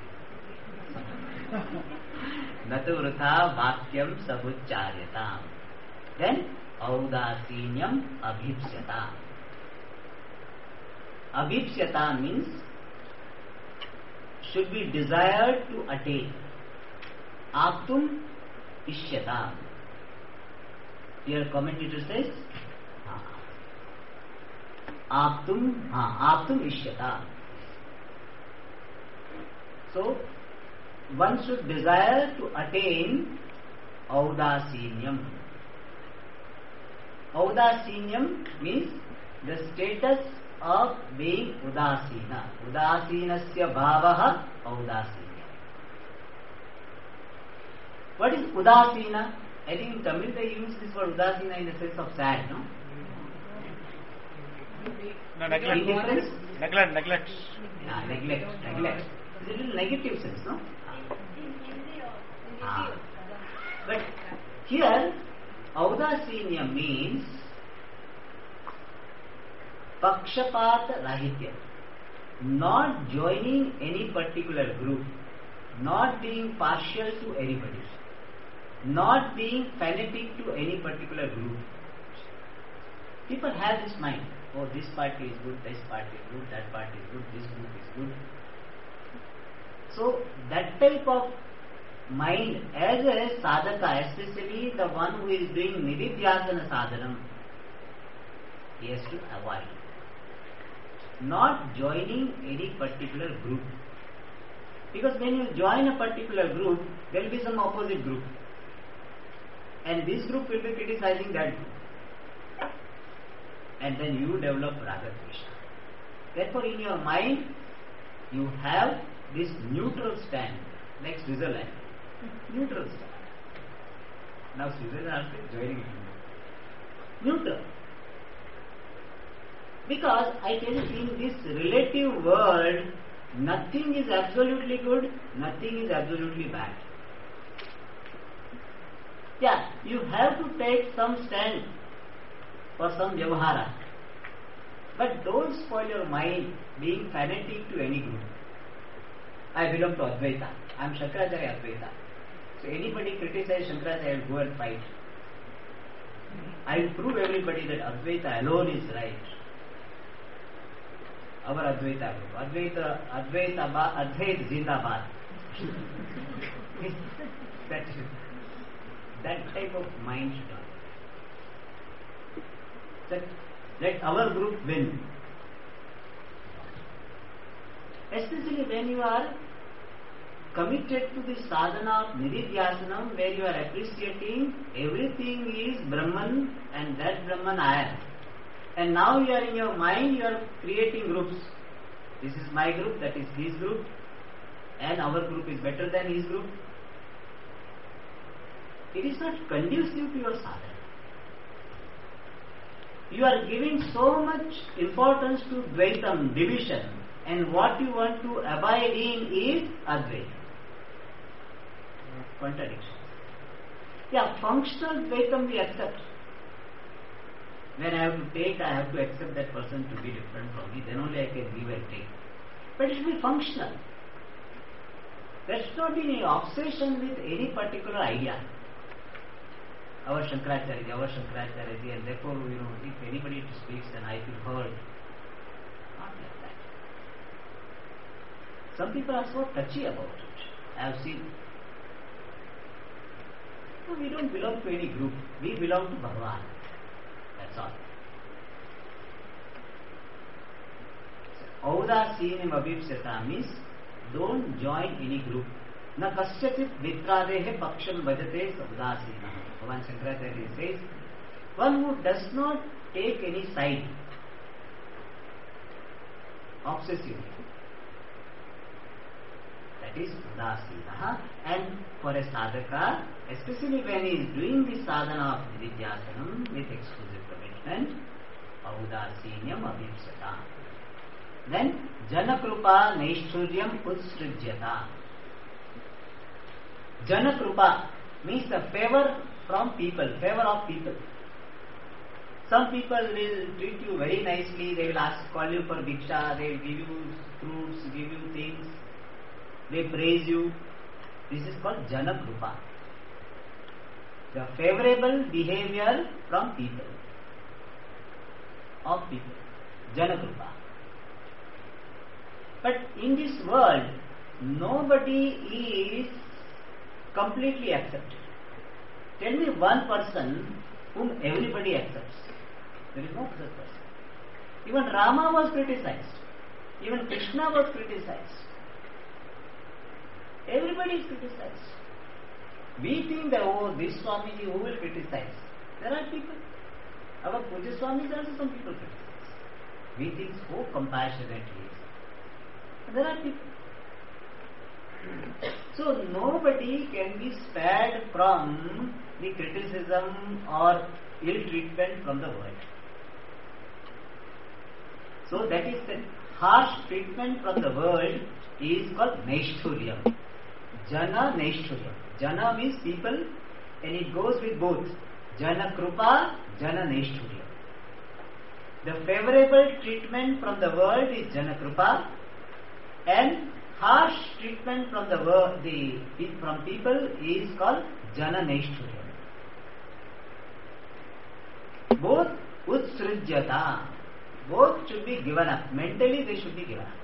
Natu vrutha vakyam samuccharyata. Then audasinyam abhipsyata. Abhipsyata means should be desired to attain. Aptum ishyata. Here commentator says Aptum, ha, aptum ishyata. So, one should desire to attain audasinyam. Audasinyam means the status of being udasina. Udasinasya bhavaha audasinya. What is udasina? I think in Tamil they use this word udasina in the sense of sad, no? No, neglect. Indifference? Neglect, neglect. Yeah, neglect, neglect. It's a little negative sense, no? Ah. But here, Audaseenya means Pakshapat Rahitya. Not joining any particular group, not being partial to anybody, not being fanatic to any particular group. People have this mind, oh, this party is good, this party is good, that party is good, this group is good. So, that type of mind as a sadhaka, especially the one who is doing nididhyasana sadhanam, he has to avoid. Not joining any particular group. Because when you join a particular group, there will be some opposite group. And this group will be criticizing that group. And then you develop raga dvesha. Therefore, in your mind, you have this neutral stand, like Switzerland. Neutral stand. Now Switzerland is joining it. Neutral. Because I tell you, in this relative world, nothing is absolutely good, nothing is absolutely bad. Yeah, you have to take some stand for some vyavahara. But don't spoil your mind being fanatic to any group. I belong to Advaita. I am Shankaracharya Advaita. So anybody criticize Shankaracharya, I will go and fight. I will prove everybody that Advaita alone is right. Our Advaita group. Advaita, Advaita, Advaita Zindabad. that, that type of mind should not. That, let our group win. Especially when you are committed to the sadhana of nididhyasanam, where you are appreciating everything is Brahman and that Brahman I am. And now you are in your mind, you are creating groups. This is my group, that is his group, and our group is better than his group. It is not conducive to your sadhana. You are giving so much importance to Dvaitam, division, and what you want to abide in is Advaita. Contradiction. Yeah, functional Dvaitam we accept. When I have to take, I have to accept that person to be different from me, then only I can give and take. But it should be functional. There should not be any obsession with any particular idea. Our Shankaracharya, our Shankaracharya, and therefore, you know, if anybody speaks then I feel heard. Not like that. Some people are so touchy about it. I have seen. No, we don't belong to any group. We belong to Bhagavan. That's all. Audaseenya avipsata means don't join any group. Na kasyachit vitradehe paksham bhajate audaseena. Bhagavan Shankaracharya says, one who does not take any side obsessively, that is audaseena. And for a sadhaka, especially when he is doing the sadhana of nididhyasanam with exclusive commitment, audasenyam avipsata. Then janakrupa naishchuryam utsrijyata. Janakrupa means the favor from people, favor of people. Some people will treat you very nicely, they will ask, call you for bhiksha, they will give you fruits, give you things, they praise you. This is called janakrupa. The favorable behavior from people, of people, janakrupa. But in this world, nobody is completely accepted. Tell me one person whom everybody accepts. There is no such person. Even Rama was criticized. Even Krishna was criticized. Everybody is criticized. We think that, oh, this Swamiji, who will criticize? There are people. Our Puja Swamiji also some people criticize. We think so compassionately. There are people. So nobody can be spared from the criticism or ill treatment from the world. So that is the harsh treatment from the world is called Naishturyam. Jana Naishturyam. Jana means people and it goes with both. Jana Krupa, Jana Naishturyam. The favorable treatment from the world is Jana Krupa and harsh treatment from the world, the, from people is called Jana Naishturyam. Both Utsrujyata. Both should be given up. Mentally they should be given up.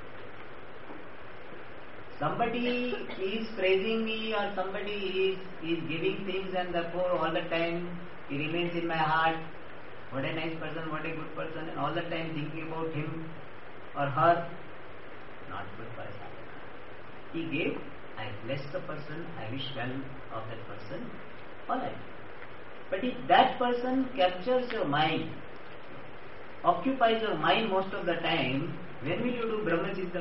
Somebody is praising me or somebody is, is giving things and therefore all the time he remains in my heart. What a nice person, what a good person, and all the time thinking about him or her. Not good for a sadhaka. He gave, I bless the person, I wish well of that person. Alright. But if that person captures your mind, occupies your mind most of the time, when will you do Brahmachintan?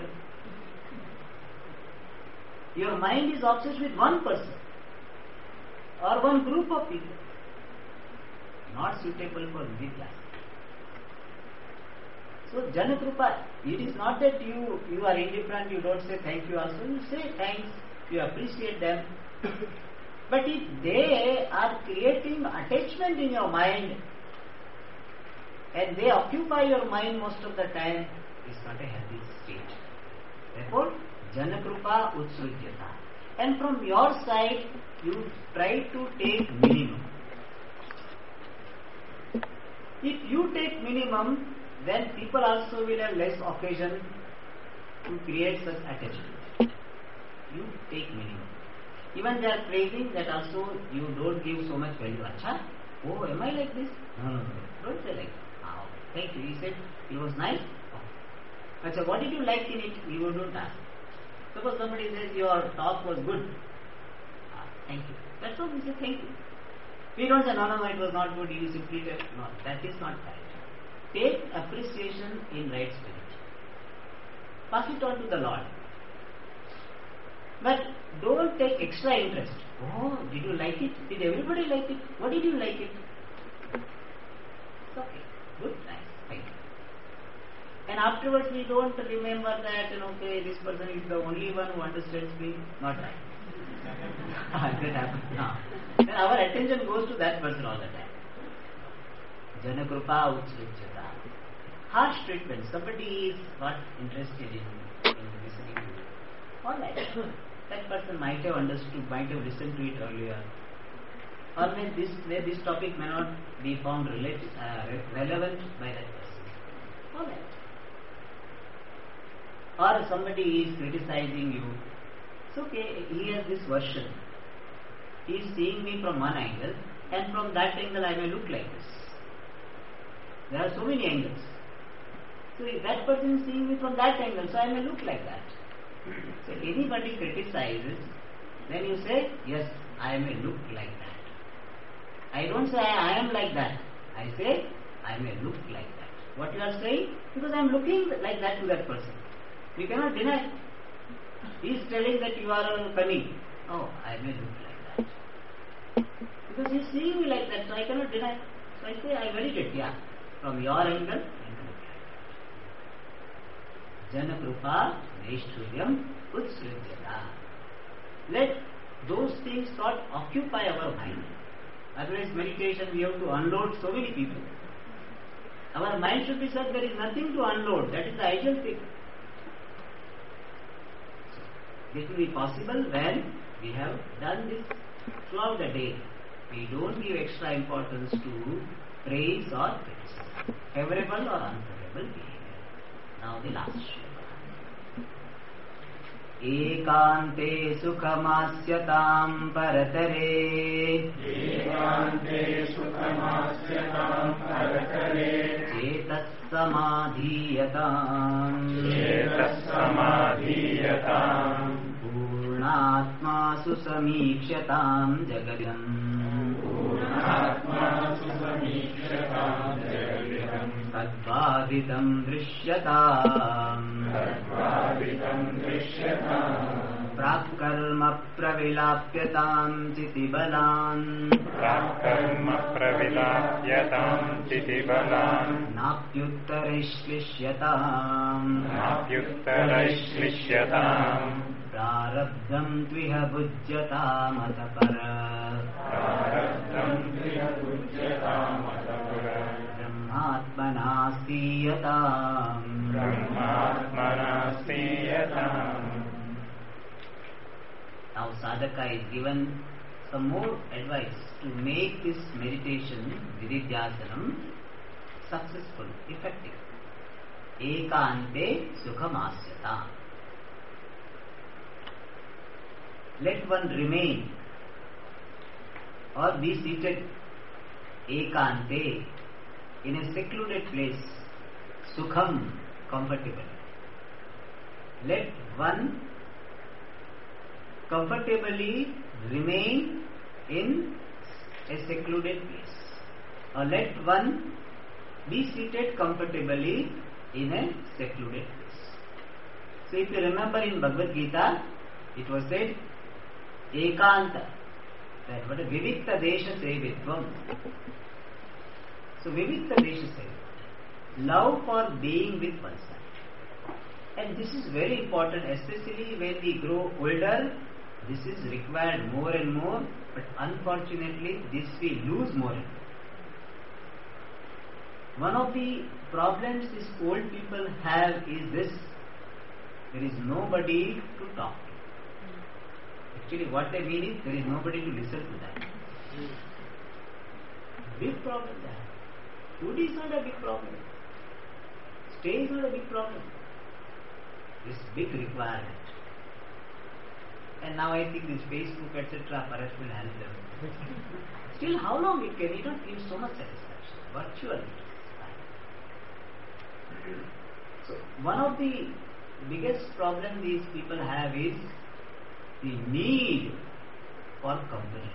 Your mind is obsessed with one person or one group of people, not suitable for middle class. So Janakrupa, it is not that you, you are indifferent, you don't say thank you also, you say thanks, you appreciate them. But if they are creating attachment in your mind and they occupy your mind most of the time, it's not a healthy state. Therefore, Janakrupa Utsrujyata. And from your side, you try to take minimum. If you take minimum, then people also will have less occasion to create such attachment. You take minimum. Even they are praising that also you don't give so much value. Acha? Oh, am I like this? No, no, no. Don't say like that. Oh, thank you. He said it was nice. Oh. Acha, what did you like in it? You don't ask. Suppose somebody says your talk was good. Ah, thank you. That's all we say thank you. We don't say no, no, no, it was not good. You simply tell. No, that is not right. Take appreciation in right spirit. Pass it on to the Lord. But don't take extra interest. Oh, did you like it? Did everybody like it? What did you like it? It's okay. Good, nice, thank you. And afterwards we don't remember that, you know, okay, this person is the only one who understands me. Not right. That happens now. Then our attention goes to that person all the time. Janakrupa Utsrujyata. Harsh treatment. Somebody is not interested in, in listening to you. Alright. That person might have understood, might have listened to it earlier. Or may this, may this topic may not be found relate, uh, relevant by that person. Alright. Or somebody is criticizing you. It's okay, he has this version. He is seeing me from one angle, and from that angle I may look like this. There are so many angles. So if that person is seeing me from that angle, so I may look like that. So anybody criticizes, then you say, yes, I may look like that. I don't say I am like that. I say I may look like that. What you are saying? Because I am looking like that to that person. You cannot deny. He is telling that you are cunning. Oh, I may look like that. Because he is seeing me like that, so I cannot deny. So I say I validate, yeah. From your angle, I can look like that. Janakrupa Naishturyam Utsrujyata. Let those things not occupy our mind. Otherwise, meditation we have to unload so many people. Our mind should be such there is nothing to unload. That is the ideal thing. This will be possible when we have done this throughout the day. We don't give extra importance to praise or criticism, favorable or unfavorable behavior. Now the last shloka. Ekante sukhamasyatam paratare Ekante sukhamasyatam paratare Chetas samadhiyatam Chetas samadhiyatam Purnatma susamikshyatam jagadam Purnatma susamikshyatam jagadam Tadbhavitam drisyatam Tadbhavitam drisyatam प्राक्कर्म प्रविलाप्यतां चितिबलान् प्राक्कर्म प्रविलाप्यतां चितिबलान् नाप्युत्तरैश्लिष्यताम् नाप्युत्तरैश्लिष्यताम् प्रारब्धं त्विह भुज्यतामथ पर प्रारब्धं त्विह भुज्यतामथ पर ब्रह्मात्मनास्तीयताम् ब्रह्मात्मनास्तीयताम्. Now sadhaka is given some more advice to make this meditation, Viridhyasanam, successful, effective. Ekante sukhamasyata. Let one remain or be seated ekante, in a secluded place, sukham, comfortable. Let one comfortably remain in a secluded place, or let one be seated comfortably in a secluded place. So if you remember in Bhagavad Gita, it was said ekanta, that what a vivikta desha sevitvam. So vivikta desha sevitvam, love for being with oneself. And this is very important, especially when we grow older. This is required more and more, but unfortunately this we lose more and more. One of the problems these old people have is this: there is nobody to talk to. Actually what they mean is there is nobody to listen to them. Big problem there. Food is not a big problem. Stay is not a big problem. This big requirement. And now I think this Facebook, et cetera, perhaps will help them. Still, how long it can? It not give so much satisfaction. Virtual. So, one of the biggest problem these people have is the need for company.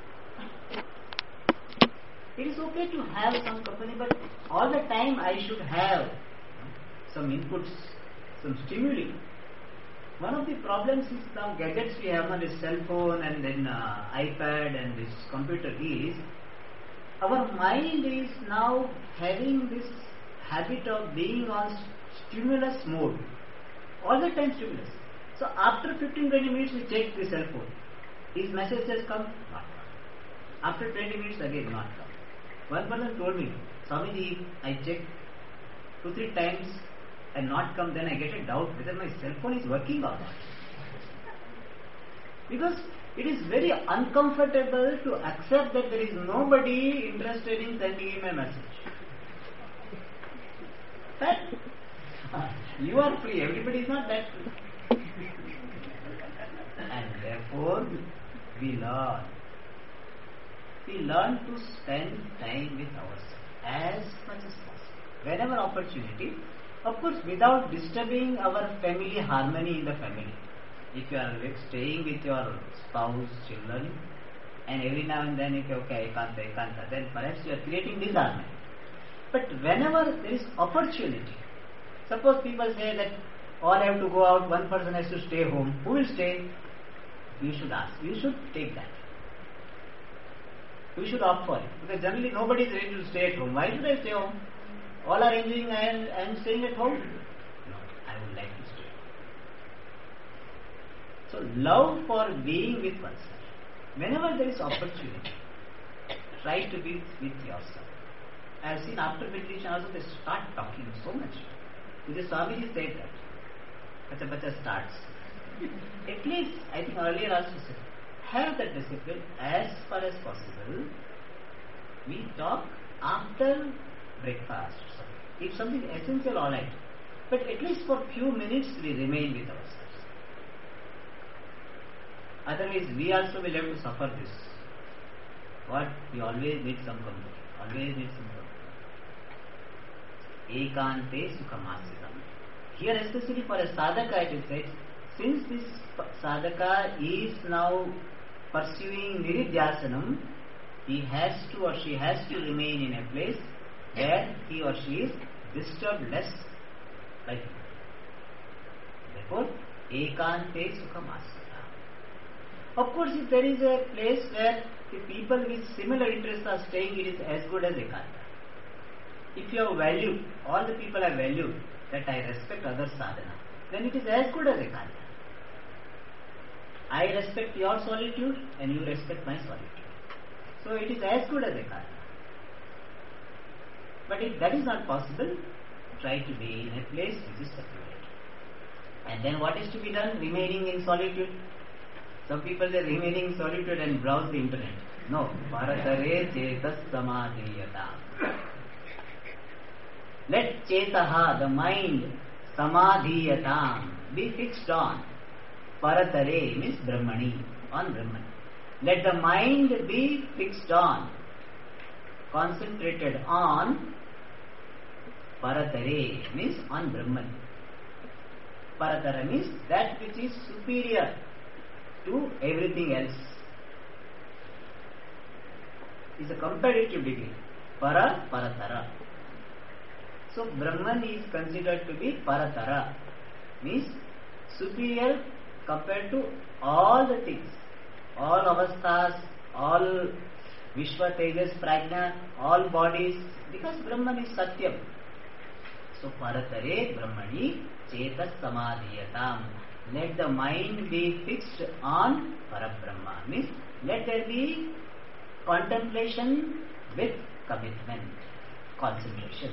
It is okay to have some company, but all the time I should have some inputs, some stimuli. One of the problems is now gadgets we have on this cell phone and then uh, iPad and this computer is, our mind is now having this habit of being on stimulus mode. All the time stimulus. So after fifteen to twenty minutes we check the cell phone. His message has come? Not come. After twenty minutes again not come. One person told me, Swamiji, I checked two, three times and not come, then I get a doubt whether my cell phone is working or not. Because it is very uncomfortable to accept that there is nobody interested in sending him a message. That you are free, everybody is not that free. And therefore we learn. We learn to spend time with ourselves as much as possible. Whenever opportunity, of course, without disturbing our family harmony in the family. If you are staying with your spouse, children, and every now and then you say, okay, ekanta, ekanta, then perhaps you are creating disharmony. But whenever there is opportunity, suppose people say that all have to go out, one person has to stay home, who will stay? You should ask, you should take that. We should opt for it. Because generally nobody is ready to stay at home. Why should I stay home? All are enjoying and I am staying at home. No, I would like to stay. So love for being with oneself. Whenever there is opportunity, try to be with yourself. I have seen after meditation also they start talking so much. Because Swamiji said that. Bacha bacha starts. At least, I think earlier also said, have that discipline as far as possible. We talk after breakfast. If something essential, all right. But at least for few minutes we remain with ourselves. Otherwise we also will have to suffer this. What? We always need some company. Always need some company. Ekante sukhamasyatam. Here especially for a sadhaka it is said, since this sadhaka is now pursuing Niridhyasanam, he has to or she has to remain in a place where he or she is disturbed less by him. Therefore, ekante sukhamasyatam. Of course, if there is a place where the people with similar interests are staying, it is as good as Ekanta. If you have valued, all the people have valued that I respect other sadhana, then it is as good as Ekanta. I respect your solitude and you respect my solitude. So it is as good as Ekanta. But if that is not possible, try to be in a place which is separated. And then what is to be done? Remaining in solitude. Some people say remaining in solitude and browse the internet. No. Paratare chetas samadhiyata. Let chetaha, the mind, samadhiyatam, be fixed on. Paratare means Brahmani, on Brahman. Let the mind be fixed on, concentrated on Paratare means on Brahman. Paratara means that which is superior to everything else. Is a comparative degree. Para, Paratara. So Brahman is considered to be Paratara, means superior compared to all the things, all avasthas, all Vishwa, Tejas, Prajna, all bodies, because Brahman is Satyam. So Paratare Brahmani Chetas Samadhiyatam. Let the mind be fixed on Parabrahma. Means let there be contemplation with commitment, concentration.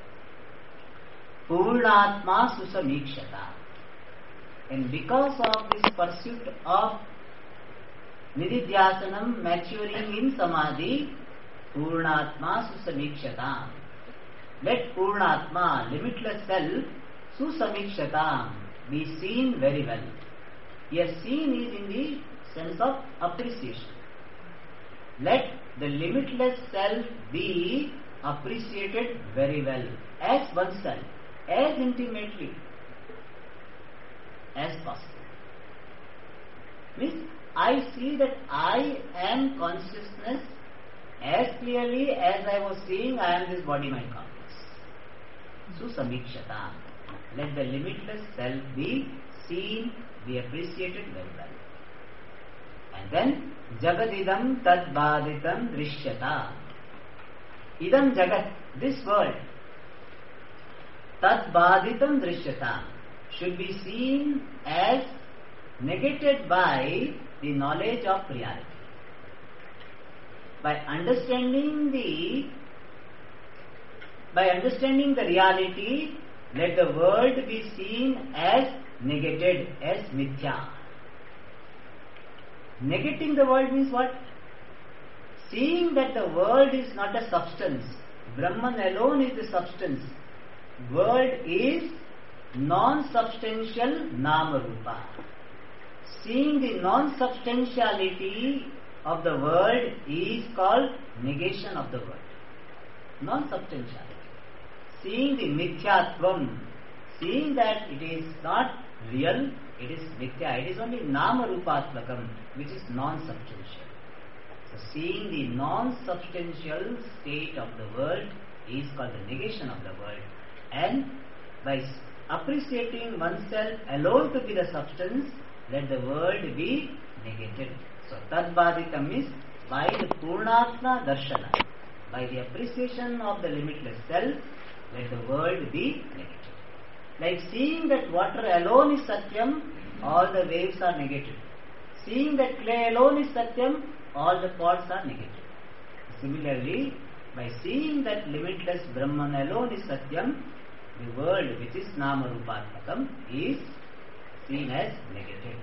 Purnatma Susamikshata. And because of this pursuit of Nididhyasanam maturing in Samadhi, Purnatma Susamikshata. Let Purnatma, limitless self, Susamikshata, be seen very well. Here seen is in the sense of appreciation. Let the limitless self be appreciated very well, as oneself, as intimately as possible. Means I see that I am consciousness as clearly as I was seeing I am this body mind complex. Susamikshata. Let the limitless self be seen, be appreciated very well. And then Jagadidam Tadbaditam Drishyata. Idam Jagat, this world, Tadbaditam Drishyata, should be seen as negated by the knowledge of reality. By understanding the by understanding the reality, let the world be seen as negated, as mithya. Negating the world means what? Seeing that the world is not a substance. Brahman alone is the substance. World is non-substantial nama-rupa. Seeing the non-substantiality of the world is called negation of the world. Non-substantiality. Seeing the mithyatvam, seeing that it is not real, it is mithya, it is only nama-rupatmakam, which is non-substantial. So seeing the non-substantial state of the world is called the negation of the world. And by appreciating oneself alone to be the substance, let the world be negated. So Tadbaditam is by the Purnatma Darshana, by the appreciation of the limitless self, let the world be negated. Like seeing that water alone is Satyam, all the waves are negated. Seeing that clay alone is Satyam, all the pots are negated. Similarly, by seeing that limitless Brahman alone is Satyam, the world which is Nama Rupatmakam is seen as negative.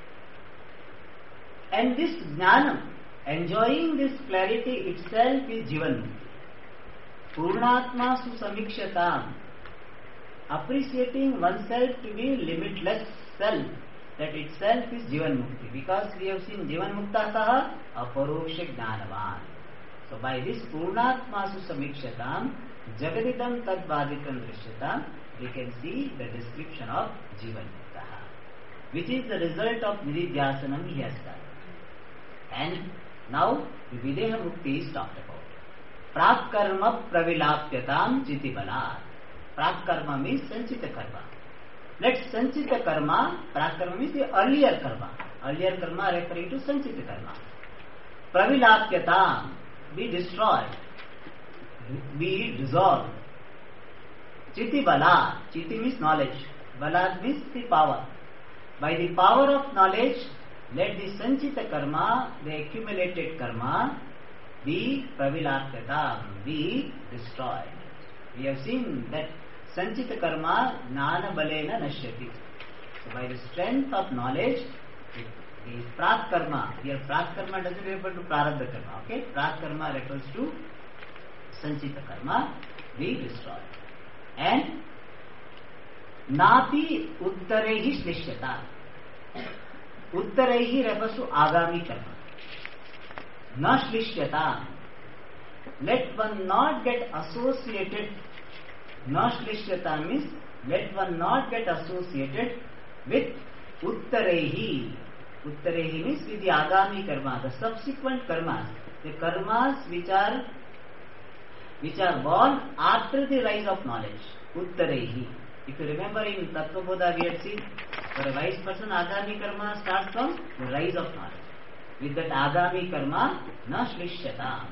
And this Jnanam, enjoying this clarity itself is Jivan Mukti. Purnatma Susamikshatam, appreciating oneself to be limitless self, that itself is Jivan Mukti. Because we have seen Jivan Mukta Saha, Aparoksha Jnanavan. So by this Purnatma Susamikshatam, Jagadidam Tadbaditam Drishyata, we can see the description of Jivan Mukta, which is the result of Nididhyasanam he has done. And now the Videha Mukti is talked about. Prakkarma Pravilapyatam Chitibalat. Prakkarma means Sanchita Karma. Let Sanchita Karma, Prakkarma means the earlier Karma. Earlier karma referring to sanchita karma. Pravilapyatam, be destroyed, be dissolved. Chiti bala, chiti means knowledge, bala means the power. By the power of knowledge, let the sanchita karma, the accumulated karma, be pravilapyatam, be destroyed. We have seen that sanchita karma jnana balena nashyati. So by the strength of knowledge, the, the prat karma, here prat karma doesn't refer to prarabdha karma, okay? Prat karma refers to sanchita karma, be destroyed. And napi uttarehi shlishyata. Uttarehi refers to agami karma. Na shlishyata. Let one not get associated. Na shlishyata means let one not get associated with uttarehi. Uttarehi means with the agami karma, the subsequent karmas, the karmas which are which are born after the rise of knowledge. Uttarehi. If you remember in Tattva Bodha we had seen, for a wise person agami karma starts from the rise of knowledge. With that agami karma, na shlishyata.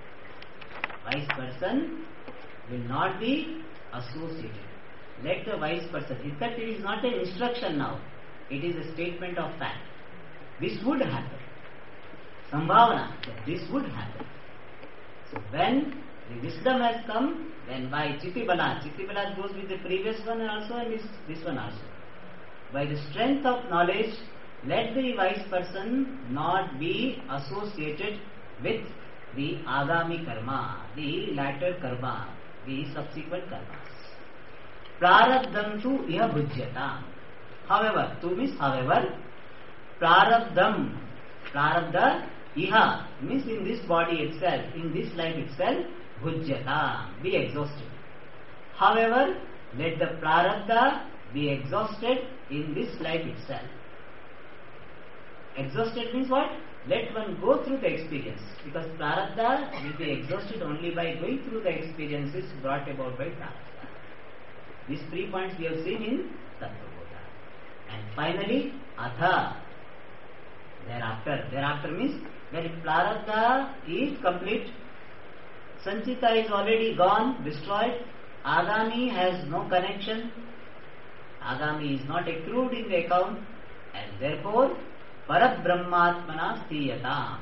Wise person will not be associated. Let the wise person, in fact it is not an instruction now, it is a statement of fact. This would happen. Sambhavana, that this would happen. So when the wisdom has come, then by Chittibala, Chittibala goes with the previous one also and this, this one also. By the strength of knowledge, let the wise person not be associated with the agami karma, the latter karma, the subsequent karmas. Prarabdham tu iha bhujyata. However, tu means however, prarabdham, prarabdha iha means in this body itself, in this life itself, bhujyata, be exhausted. However, let the prarabdha be exhausted in this life itself. Exhausted means what? Let one go through the experience, because prarabdha will be exhausted only by going through the experiences brought about by prarabdha. These three points we have seen in Tattva Bodha. And finally, atha, thereafter. Thereafter means when prarabdha is complete, sanchita is already gone, destroyed, agami has no connection, agami is not accrued in the account, and therefore parat brahmatmana sthiyatam.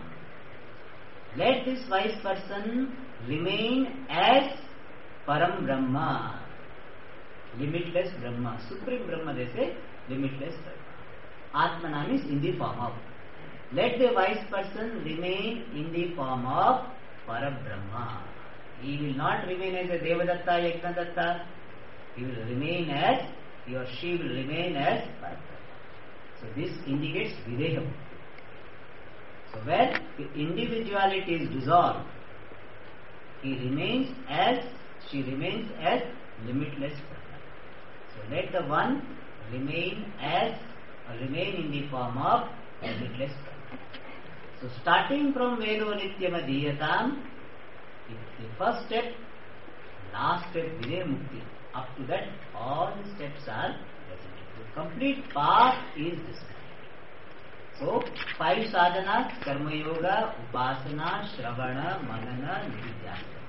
Let this wise person remain as param brahma, limitless brahma, supreme brahma, they say limitless brahma. Atmana means in the form of. Let the wise person remain in the form of Parabrahma. He will not remain as a Devadatta, Yajnadatta. He will remain as, he or she will remain as Parabrahma. So this indicates Videham. So when the individuality is dissolved, he remains as, she remains as limitless Brahma. So let the one remain as, or remain in the form of limitless Brahma. So starting from Vedo Nityam Adhiyatam, the first step, last step, Videha Mukti. Up to that, all the steps are presented. The complete path is described. So, five sadhanas, Karma Yoga, Upasana, Shravana, Manana, Nididhyasana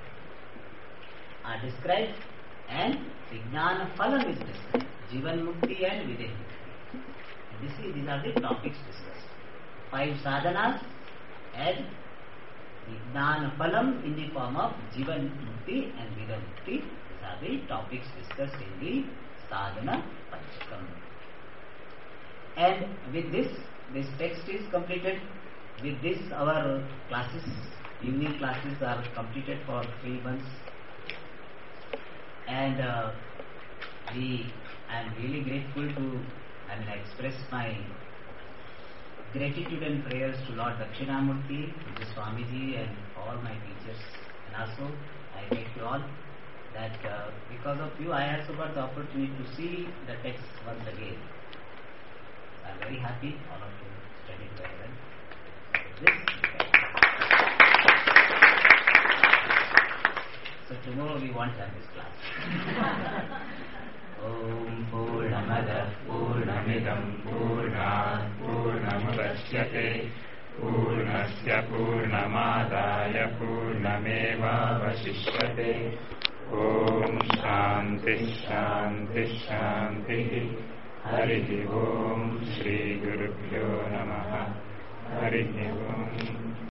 are described, and Vijnana Phalam is described. Jivan Mukti and Videha Mukti. This is, these are the topics discussed. Five sadhanas and Vijnana Phalam in the form of Jivan Mukti and Videha Mukti. These are the topics discussed in the Sadhana Panchakam. And with this, this text is completed. With this, our classes, evening classes are completed for three months. And uh, we, I am really grateful to, I mean, I express my gratitude and prayers to Lord Dakshinamurti, to Swamiji and all my teachers. And also, I thank you all that uh, because of you, I also got the opportunity to see the text once again. I am very happy all of you studied very well. This, so tomorrow we want to have this class. Om Purnamada Purnamidam Purnat Purnamudachyate मुदच्यते पूर्णस्य पूर्णमादाय पूर्णमेवावशिष्यते। ओम शांति शांति शांति। हरि ओम। श्री गुरुभ्यो नमः। हरि ओम।